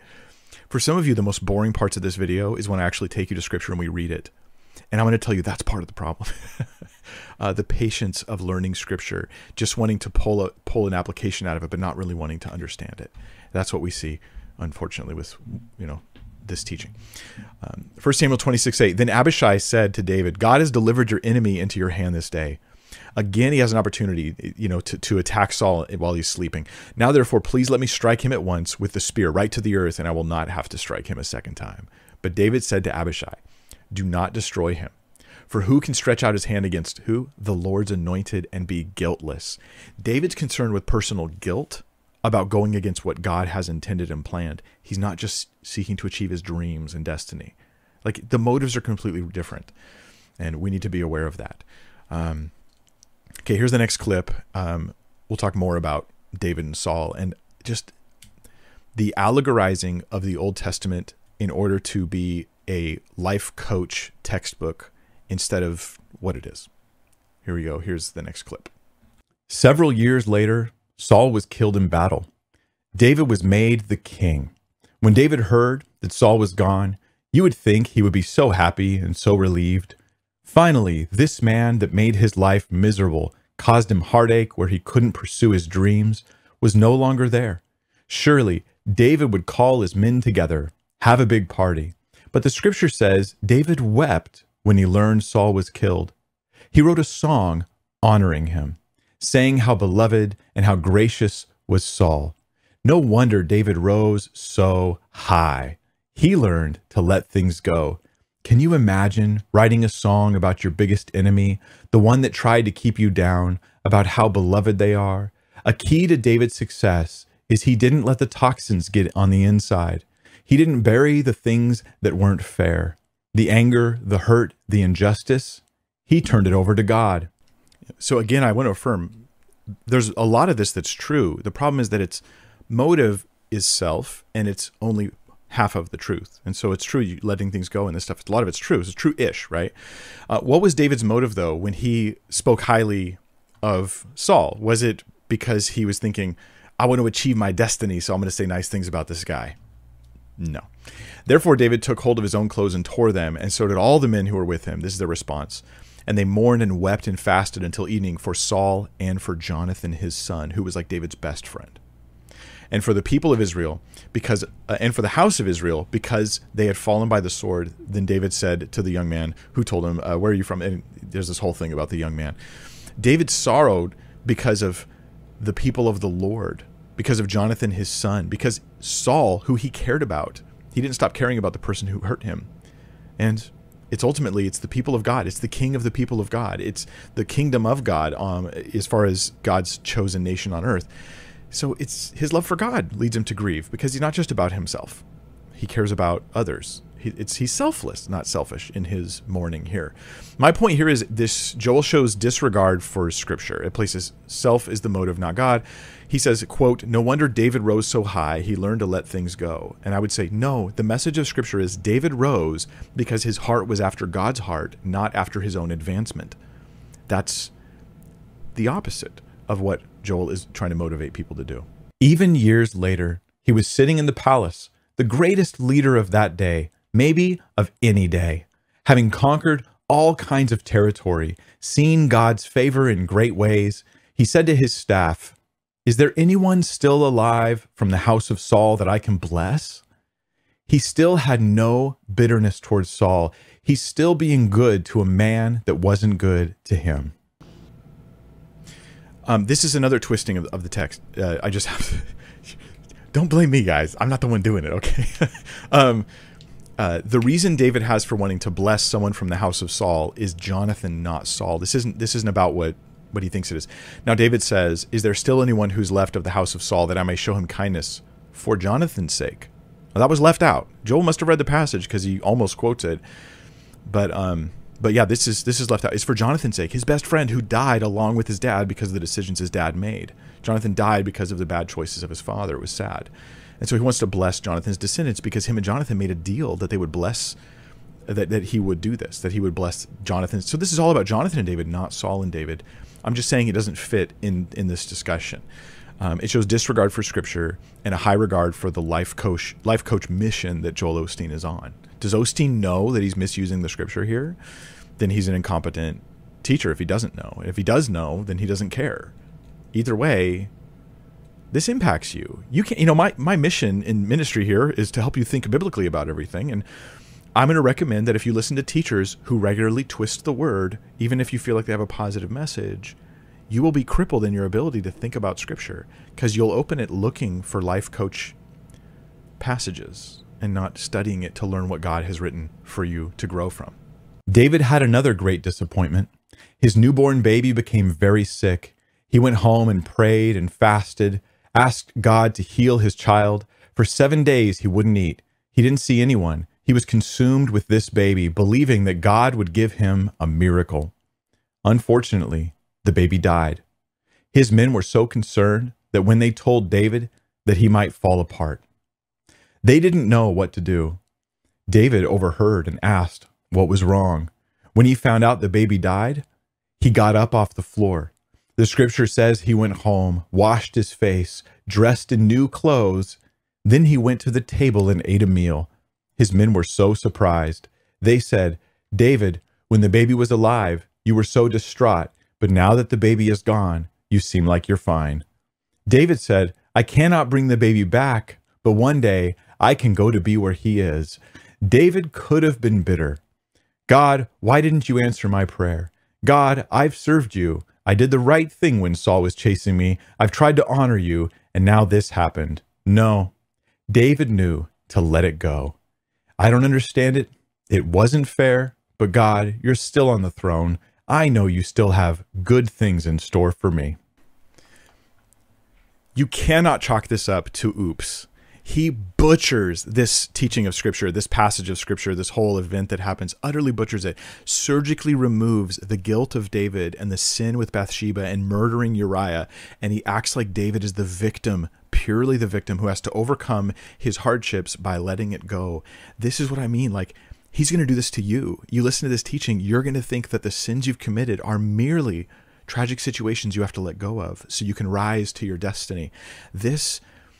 Speaker 2: For some of you, the most boring parts of this video is when I actually take you to scripture and we read it. And I'm going to tell you that's part of the problem. uh, the patience of learning scripture, just wanting to pull a, pull an application out of it, but not really wanting to understand it. That's what we see, unfortunately, with, you know, this teaching. Um, First Samuel twenty-six eight. Then Abishai said to David, God has delivered your enemy into your hand this day. Again, he has an opportunity, you know, to, to attack Saul while he's sleeping. Now, therefore, please let me strike him at once with the spear right to the earth, and I will not have to strike him a second time. But David said to Abishai, do not destroy him. For who can stretch out his hand against who? The Lord's anointed, and be guiltless. David's concerned with personal guilt about going against what God has intended and planned. He's not just seeking to achieve his dreams and destiny. Like, the motives are completely different, and we need to be aware of that. Um, okay, here's the next clip. Um, we'll talk more about David and Saul and just the allegorizing of the Old Testament in order to be a life coach textbook instead of what it is. Here we go. Here's the next clip. Several years later, Saul was killed in battle. David was made the king. When David heard that Saul was gone, you would think he would be so happy and so relieved. Finally, this man that made his life miserable, caused him heartache where he couldn't pursue his dreams, was no longer there. Surely, David would call his men together, have a big party. But the scripture says David wept when he learned Saul was killed. He wrote a song honoring him, saying how beloved and how gracious was Saul. No wonder David rose so high. He learned to let things go. Can you imagine writing a song about your biggest enemy, the one that tried to keep you down, about how beloved they are? A key to David's success is he didn't let the toxins get on the inside. He didn't bury the things that weren't fair. The anger, the hurt, the injustice, he turned it over to God. So again, I want to affirm, there's a lot of this that's true. The problem is that its motive is self, and it's only half of the truth. And so it's true, you letting things go and this stuff, a lot of it's true. It's true-ish, right? Uh, what was David's motive, though, when he spoke highly of Saul? Was it because he was thinking, I want to achieve my destiny, so I'm going to say nice things about this guy? No. Therefore, David took hold of his own clothes and tore them, and so did all the men who were with him. This is their response. And they mourned and wept and fasted until evening for Saul and for Jonathan, his son, who was like David's best friend. And for the people of Israel, because uh, and for the house of Israel, because they had fallen by the sword. Then David said to the young man who told him, uh, where are you from? And there's this whole thing about the young man. David sorrowed because of the people of the Lord, because of Jonathan, his son, because Saul, who he cared about, he didn't stop caring about the person who hurt him. And it's ultimately, it's the people of God. It's the king of the people of God. It's the kingdom of God, um, as far as God's chosen nation on earth. So it's his love for God leads him to grieve, because he's not just about himself. He cares about others. He, it's he's selfless, not selfish, in his mourning here. My point here is this: Joel shows disregard for Scripture. It places self is the motive, not God. He says, quote, no wonder David rose so high, he learned to let things go. And I would say, no, the message of Scripture is David rose because his heart was after God's heart, not after his own advancement. That's the opposite of what Joel is trying to motivate people to do. Even years later, he was sitting in the palace, the greatest leader of that day, maybe of any day, having conquered all kinds of territory, seen God's favor in great ways. He said to his staff, is there anyone still alive from the house of Saul that I can bless? He still had no bitterness towards Saul. He's still being good to a man that wasn't good to him. Um, this is another twisting of, of the text. Uh, I just have to... Don't blame me, guys. I'm not the one doing it, okay? um, uh, the reason David has for wanting to bless someone from the house of Saul is Jonathan, not Saul. This isn't, this isn't about what, what he thinks it is. Now, David says, is there still anyone who's left of the house of Saul that I may show him kindness for Jonathan's sake? Well, that was left out. Joel must have read the passage because he almost quotes it. But... Um, But yeah, this is this is left out. It's for Jonathan's sake, his best friend who died along with his dad because of the decisions his dad made. Jonathan died because of the bad choices of his father. It was sad. And so he wants to bless Jonathan's descendants because him and Jonathan made a deal that they would bless, that, that he would do this, that he would bless Jonathan. So this is all about Jonathan and David, not Saul and David. I'm just saying it doesn't fit in, in this discussion. Um, it shows disregard for Scripture and a high regard for the life coach life coach mission that Joel Osteen is on. Does Osteen know that he's misusing the Scripture here? Then he's an incompetent teacher if he doesn't know. If he does know, then he doesn't care. Either way, this impacts you. You can, you know, my, my mission in ministry here is to help you think biblically about everything. And I'm going to recommend that if you listen to teachers who regularly twist the word, even if you feel like they have a positive message, you will be crippled in your ability to think about Scripture, because you'll open it looking for life coach passages and not studying it to learn what God has written for you to grow from.
Speaker 1: David had another great disappointment. His newborn baby became very sick. He went home and prayed and fasted, asked God to heal his child. For seven days he wouldn't eat. He didn't see anyone. He was consumed with this baby, believing that God would give him a miracle. Unfortunately, the baby died. His men were so concerned that when they told David that he might fall apart, they didn't know what to do. David overheard and asked what was wrong. When he found out the baby died, he got up off the floor. The scripture says he went home, washed his face, dressed in new clothes. Then he went to the table and ate a meal. His men were so surprised. They said, "David, when the baby was alive, you were so distraught, but now that the baby is gone, you seem like you're fine." David said, "I cannot bring the baby back, but one day I can go to be where he is." David could have been bitter. "God, why didn't you answer my prayer? God, I've served you. I did the right thing when Saul was chasing me. I've tried to honor you, and now this happened." No, David knew to let it go. I don't understand it. It wasn't fair, but God, you're still on the throne. I know you still have good things in store for me.
Speaker 2: You cannot chalk this up to oops. He butchers this teaching of Scripture, this passage of Scripture, this whole event that happens, utterly butchers it, surgically removes the guilt of David and the sin with Bathsheba and murdering Uriah, and he acts like David is the victim, purely the victim who has to overcome his hardships by letting it go. This is what I mean, like, he's going to do this to you. You listen to this teaching, you're going to think that the sins you've committed are merely tragic situations you have to let go of so you can rise to your destiny. This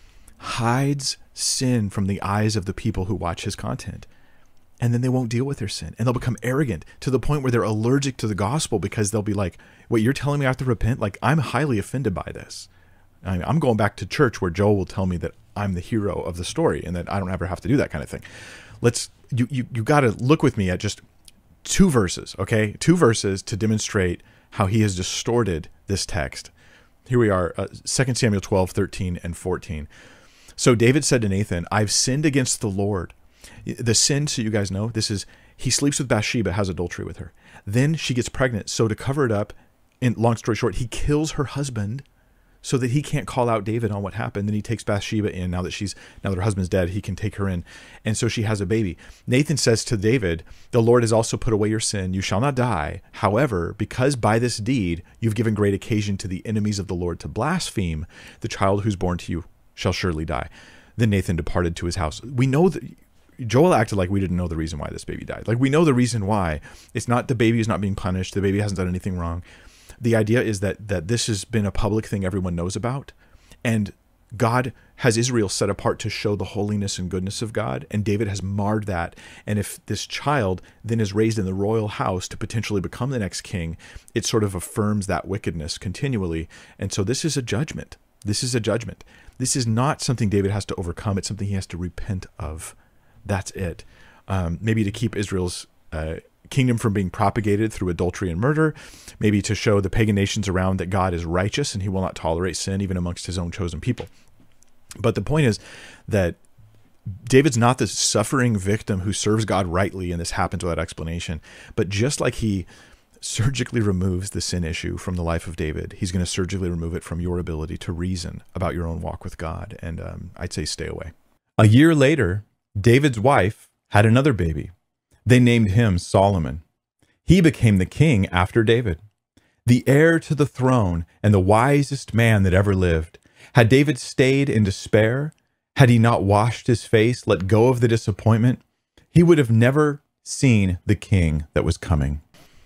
Speaker 2: hides sin from the eyes of the people who watch his content. And then they won't deal with their sin. And they'll become arrogant to the point where they're allergic to the gospel because they'll be like, "Wait, you're telling me I have to repent? Like, I'm highly offended by this. I mean, I'm going back to church where Joel will tell me that I'm the hero of the story and that I don't ever have to do that kind of thing." Let's, you, you, you got to look with me at just two verses, okay? Two verses to demonstrate how he has distorted this text. Here we are, uh, Second Samuel twelve, thirteen, and fourteen. "So David said to Nathan, I've sinned against the Lord." The sin, so you guys know, this is, he sleeps with Bathsheba, has adultery with her. Then she gets pregnant. So to cover it up, in long story short, he kills her husband so that he can't call out David on what happened. Then he takes Bathsheba in. Now that she's, now that her husband's dead, he can take her in. And so she has a baby. Nathan says to David, "The Lord has also put away your sin. You shall not die. However, because by this deed you've given great occasion to the enemies of the Lord to blaspheme, the child who's born to you shall surely die." Then Nathan departed to his house. We know that Joel acted like we didn't know the reason why this baby died. Like, we know the reason why. It's not the baby is not being punished. The baby hasn't done anything wrong. The idea is that that this has been a public thing everyone knows about, and God has Israel set apart to show the holiness and goodness of God, and David has marred that. And if this child then is raised in the royal house to potentially become the next king, it sort of affirms that wickedness continually. And so this is a judgment. This is a judgment. This is not something David has to overcome. It's something he has to repent of. That's it. Um, maybe to keep Israel's uh, kingdom from being propagated through adultery and murder, maybe to show the pagan nations around that God is righteous and he will not tolerate sin even amongst his own chosen people. But the point is that David's not the suffering victim who serves God rightly and this happens without explanation. But just like he surgically removes the sin issue from the life of David, he's going to surgically remove it from your ability to reason about your own walk with God. And um, I'd say stay away.
Speaker 1: A year later, David's wife had another baby. They named him Solomon. He became the king after David, the heir to the throne and the wisest man that ever lived. Had David stayed in despair, had he not washed his face, let go of the disappointment, he would have never seen the king that was coming.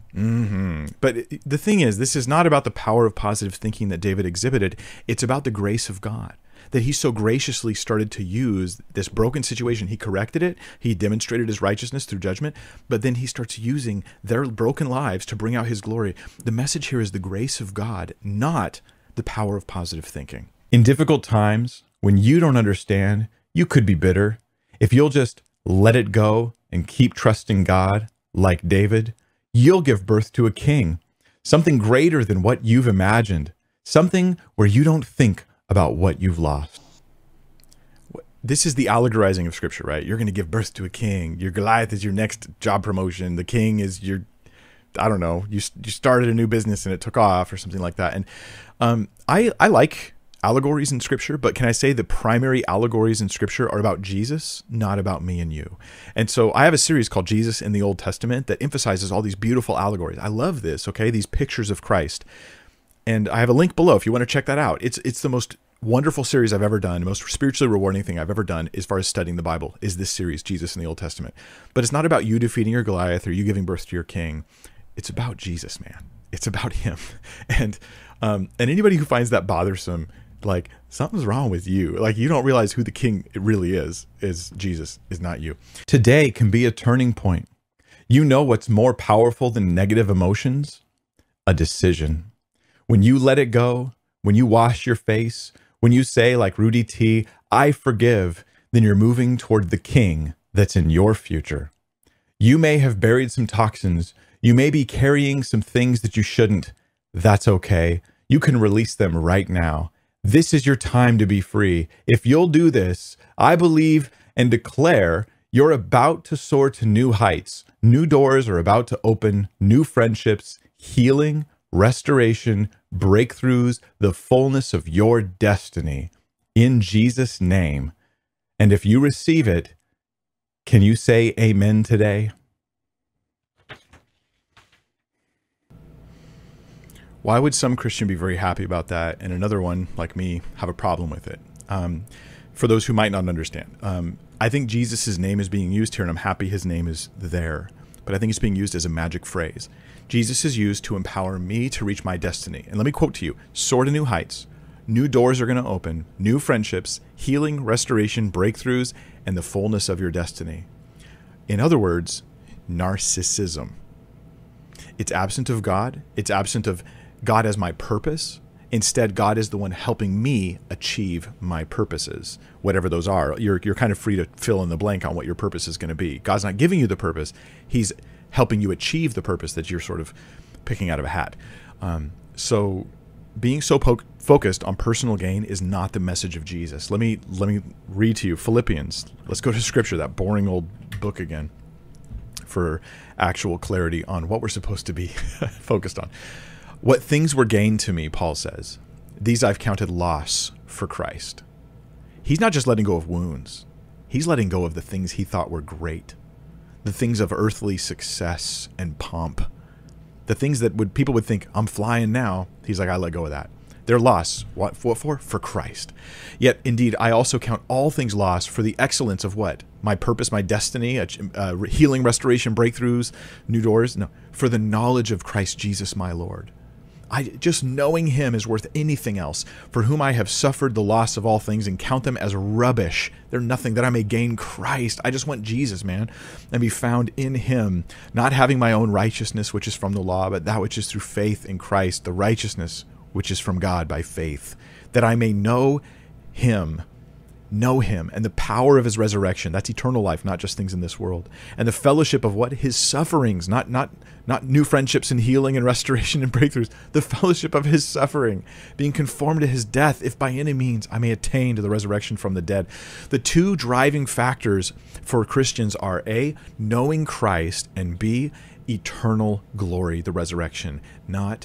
Speaker 2: Mm-hmm. But it- the thing is, this is not about the power of positive thinking that David exhibited. It's about the grace of God, that he so graciously started to use this broken situation. He corrected it. He demonstrated his righteousness through judgment, but then he starts using their broken lives to bring out his glory. The message here is the grace of God, not the power of positive thinking.
Speaker 1: In difficult times, when you don't understand, you could be bitter. If you'll just let it go and keep trusting God, like David, you'll give birth to a king, something greater than what you've imagined, something where you don't think about what you've lost.
Speaker 2: This is the allegorizing of Scripture, right? You're going to give birth to a king. Your Goliath is your next job promotion. The king is your, I don't know, you you started a new business and it took off or something like that. And um, I I like allegories in Scripture, but can I say the primary allegories in Scripture are about Jesus, not about me and you. And so I have a series called Jesus in the Old Testament that emphasizes all these beautiful allegories. I love this, okay? These pictures of Christ. And I have a link below if you want to check that out. It's it's the most wonderful series I've ever done, the most spiritually rewarding thing I've ever done as far as studying the Bible is this series, Jesus in the Old Testament. But it's not about you defeating your Goliath or you giving birth to your king. It's about Jesus, man. It's about him. And um, and anybody who finds that bothersome, like, something's wrong with you. Like, you don't realize who the king really is, is Jesus, is not you.
Speaker 1: Today can be a turning point. You know what's more powerful than negative emotions? A decision. When you let it go, when you wash your face, when you say, like Rudy T, I forgive, then you're moving toward the king that's in your future. You may have buried some toxins. You may be carrying some things that you shouldn't. That's okay. You can release them right now. This is your time to be free. If you'll do this, I believe and declare you're about to soar to new heights. New doors are about to open, new friendships, healing, restoration, breakthroughs, the fullness of your destiny in Jesus' name. And if you receive it, can you say amen today?
Speaker 2: Why would some Christian be very happy about that and another one, like me, have a problem with it? Um, for those who might not understand, um, I think Jesus' name is being used here, and I'm happy his name is there. But I think it's being used as a magic phrase. Jesus is used to empower me to reach my destiny. And let me quote to you, soar to new heights. New doors are going to open, new friendships, healing, restoration, breakthroughs, and the fullness of your destiny. In other words, narcissism. It's absent of God. It's absent of God as my purpose. Instead, God is the one helping me achieve my purposes, whatever those are. You're, you're kind of free to fill in the blank on what your purpose is going to be. God's not giving you the purpose. He's helping you achieve the purpose that you're sort of picking out of a hat. Um, so being so po- focused on personal gain is not the message of Jesus. Let me, let me read to you Philippians. Let's go to Scripture, that boring old book again, for actual clarity on what we're supposed to be focused on. What things were gained to me, Paul says, these I've counted loss for Christ. He's not just letting go of wounds. He's letting go of the things he thought were great, the things of earthly success and pomp, the things that would people would think, I'm flying now. He's like, I let go of that. They're loss. What, what for? For Christ. Yet, indeed, I also count all things lost for the excellence of what? My purpose, my destiny, uh, healing, restoration, breakthroughs, new doors? No, for the knowledge of Christ Jesus, my Lord. I, just knowing him is worth anything else, for whom I have suffered the loss of all things and count them as rubbish. They're nothing, that I may gain Christ. I just want Jesus, man, and be found in him, not having my own righteousness, which is from the law, but that which is through faith in Christ, the righteousness which is from God by faith, that I may know him, know him, and the power of his resurrection. That's eternal life, not just things in this world. And the fellowship of what? His sufferings, not not not new friendships and healing and restoration and breakthroughs. The fellowship of his suffering, being conformed to his death, if by any means I may attain to the resurrection from the dead. The two driving factors for Christians are A, knowing Christ, and B, eternal glory, the resurrection, not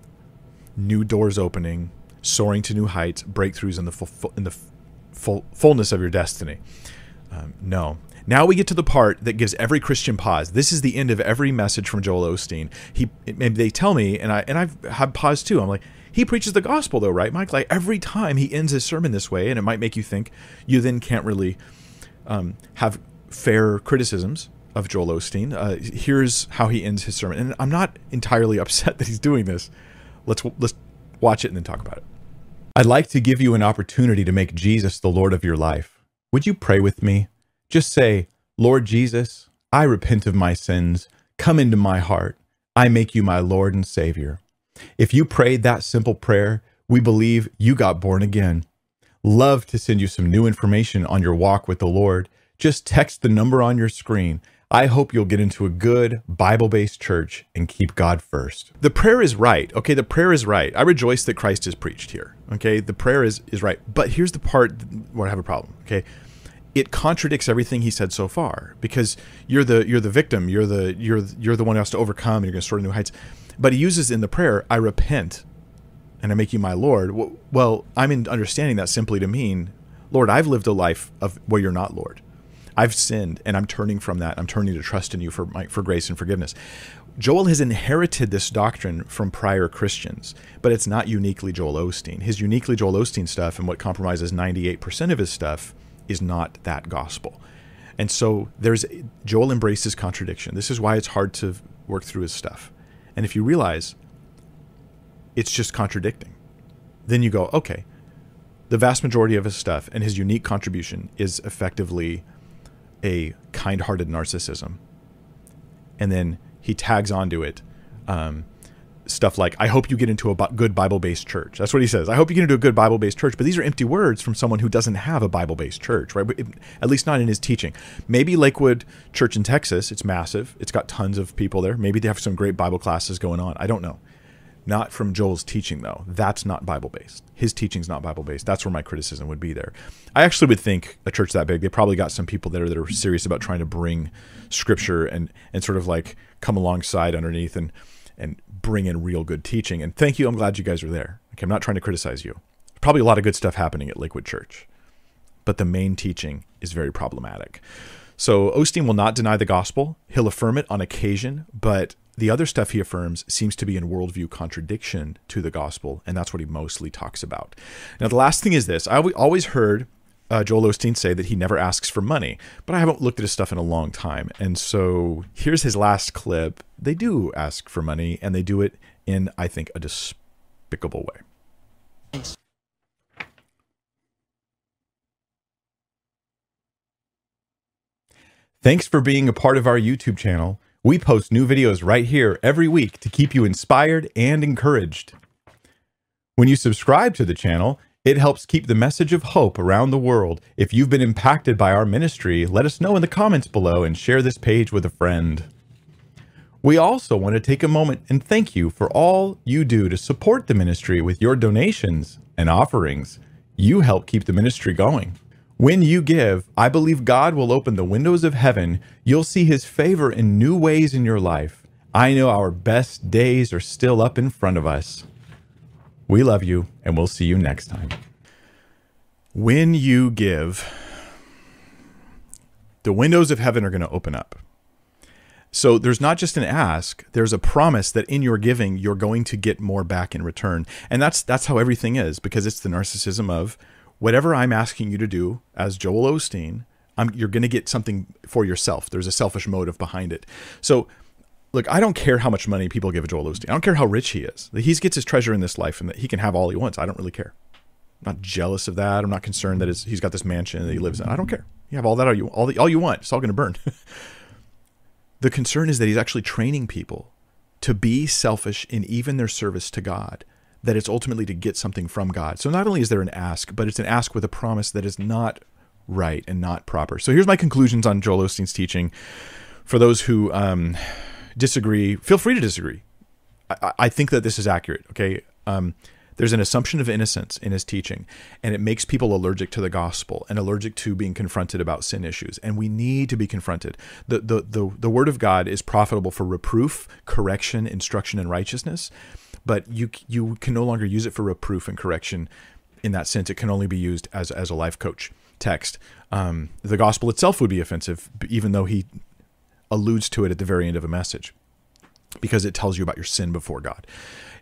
Speaker 2: new doors opening, soaring to new heights, breakthroughs in the full, in the full, fullness of your destiny. Um, no. Now we get to the part that gives every Christian pause. This is the end of every message from Joel Osteen. He, maybe they tell me, and I and I've had pause too. I'm like, he preaches the gospel though, right, Mike? Like every time he ends his sermon this way, and it might make you think you then can't really um, have fair criticisms of Joel Osteen. Uh, here's how he ends his sermon. And I'm not entirely upset that he's doing this. Let's let's watch it and then talk about it.
Speaker 1: I'd like to give you an opportunity to make Jesus the Lord of your life. Would you pray with me? Just say, Lord Jesus, I repent of my sins. Come into my heart. I make you my Lord and Savior. If you prayed that simple prayer, we believe you got born again. Love to send you some new information on your walk with the Lord. Just text the number on your screen. I hope you'll get into a good Bible-based church and keep God first.
Speaker 2: The prayer is right. Okay, the prayer is right. I rejoice that Christ is preached here. Okay, the prayer is, is right. But here's the part where I have a problem. Okay, it contradicts everything he said so far, because you're the you're the victim. You're the you're you're the one who has to overcome, and you're going to soar to new heights. But he uses in the prayer, I repent, and I make you my Lord. Well, I'm in understanding that simply to mean, Lord, I've lived a life of where you're not Lord. I've sinned, and I'm turning from that. I'm turning to trust in you for my, for grace and forgiveness. Joel has inherited this doctrine from prior Christians, but it's not uniquely Joel Osteen. His uniquely Joel Osteen stuff, and what compromises ninety-eight percent of his stuff, is not that gospel. And so there's Joel embraces contradiction. This is why it's hard to work through his stuff. And if you realize it's just contradicting, then you go, okay, the vast majority of his stuff and his unique contribution is effectively a kind-hearted narcissism. And then he tags onto it um, stuff like, I hope you get into a b- good Bible-based church. That's what he says. I hope you get into a good Bible-based church. But these are empty words from someone who doesn't have a Bible-based church, right? At least not in his teaching. Maybe Lakewood Church in Texas, it's massive. It's got tons of people there. Maybe they have some great Bible classes going on. I don't know. Not from Joel's teaching, though. That's not Bible-based. His teaching's not Bible-based. That's where my criticism would be there. I actually would think a church that big, they probably got some people there that are serious about trying to bring Scripture and and sort of like come alongside underneath and and bring in real good teaching. And thank you. I'm glad you guys are there. Okay, I'm not trying to criticize you. Probably a lot of good stuff happening at Lakewood Church. But the main teaching is very problematic. So Osteen will not deny the gospel. He'll affirm it on occasion, but the other stuff he affirms seems to be in worldview contradiction to the gospel, and that's what he mostly talks about. Now, the last thing is this. I always heard uh, Joel Osteen say that he never asks for money, but I haven't looked at his stuff in a long time. And so here's his last clip. They do ask for money, and they do it in, I think, a despicable way.
Speaker 3: Thanks.
Speaker 1: Thanks for being a part of our YouTube channel. We post new videos right here every week to keep you inspired and encouraged. When you subscribe to the channel, it helps keep the message of hope around the world. If you've been impacted by our ministry, let us know in the comments below and share this page with a friend. We also want to take a moment and thank you for all you do to support the ministry with your donations and offerings. You help keep the ministry going. When you give, I believe God will open the windows of heaven. You'll see his favor in new ways in your life. I know our best days are still up in front of us. We love you, and we'll see you next time.
Speaker 2: When you give, the windows of heaven are going to open up. So there's not just an ask, there's a promise that in your giving, you're going to get more back in return. And that's that's how everything is, because it's the narcissism of, whatever I'm asking you to do as Joel Osteen, I'm, you're going to get something for yourself. There's a selfish motive behind it. So, look, I don't care how much money people give Joel Osteen. I don't care how rich he is. He gets his treasure in this life and that he can have all he wants. I don't really care. I'm not jealous of that. I'm not concerned that it's, he's got this mansion that he lives in. I don't care. You have all that, all you, all, the, all you want. It's all going to burn. The concern is that he's actually training people to be selfish in even their service to God, that it's ultimately to get something from God. So not only is there an ask, but it's an ask with a promise that is not right and not proper. So here's my conclusions on Joel Osteen's teaching. For those who um, disagree, feel free to disagree. I, I think that this is accurate, okay? Um, there's an assumption of innocence in his teaching, and it makes people allergic to the gospel and allergic to being confronted about sin issues. And we need to be confronted. The, the, the, the word of God is profitable for reproof, correction, instruction, and righteousness. But you you can no longer use it for reproof and correction in that sense. It can only be used as, as a life coach text. Um, the gospel itself would be offensive, even though he alludes to it at the very end of a message, because it tells you about your sin before God.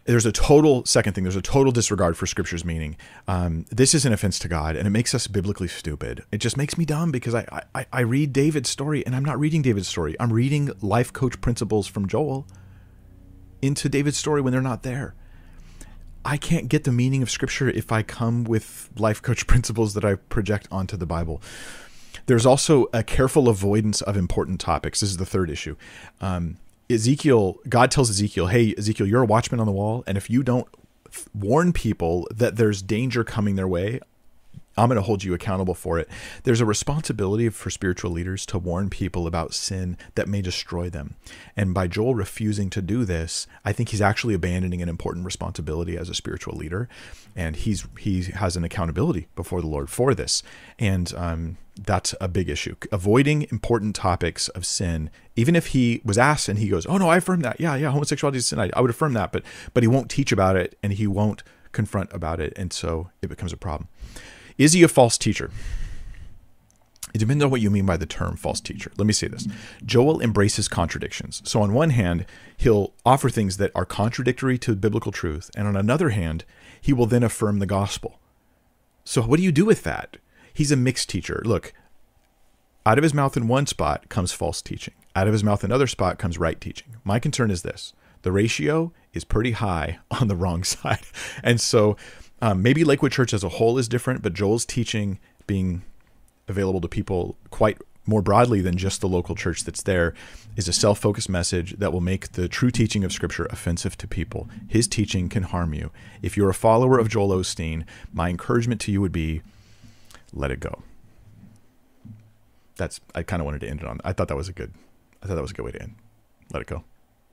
Speaker 2: There's a total second thing. There's a total disregard for Scripture's meaning. Um, this is an offense to God, and it makes us biblically stupid. It just makes me dumb because I, I I read David's story, and I'm not reading David's story. I'm reading life coach principles from Joel into David's story when they're not there. I can't get the meaning of Scripture if I come with life coach principles that I project onto the Bible. There's also a careful avoidance of important topics. This is the third issue. Um, Ezekiel, God tells Ezekiel, hey, Ezekiel, you're a watchman on the wall, and if you don't warn people that there's danger coming their way, I'm going to hold you accountable for it. There's a responsibility for spiritual leaders to warn people about sin that may destroy them. And by Joel refusing to do this, I think he's actually abandoning an important responsibility as a spiritual leader. And he's he has an accountability before the Lord for this. And um, that's a big issue. Avoiding important topics of sin, even if he was asked and he goes, oh, no, I affirm that. Yeah, yeah, homosexuality is sin. I, I would affirm that. But, but he won't teach about it, and he won't confront about it. And so it becomes a problem. Is he a false teacher? It depends on what you mean by the term false teacher. Let me say this. Joel embraces contradictions. So on one hand, he'll offer things that are contradictory to biblical truth. And on another hand, he will then affirm the gospel. So what do you do with that? He's a mixed teacher. Look, out of his mouth in one spot comes false teaching. Out of his mouth in another spot comes right teaching. My concern is this. The ratio is pretty high on the wrong side. And so Um, maybe Lakewood Church as a whole is different, but Joel's teaching being available to people quite more broadly than just the local church that's there is a self-focused message that will make the true teaching of Scripture offensive to people. His teaching can harm you. If you're a follower of Joel Osteen, my encouragement to you would be, let it go. That's, I kind of wanted to end it on. I thought that was a good, I thought that was a good way to end. Let it go.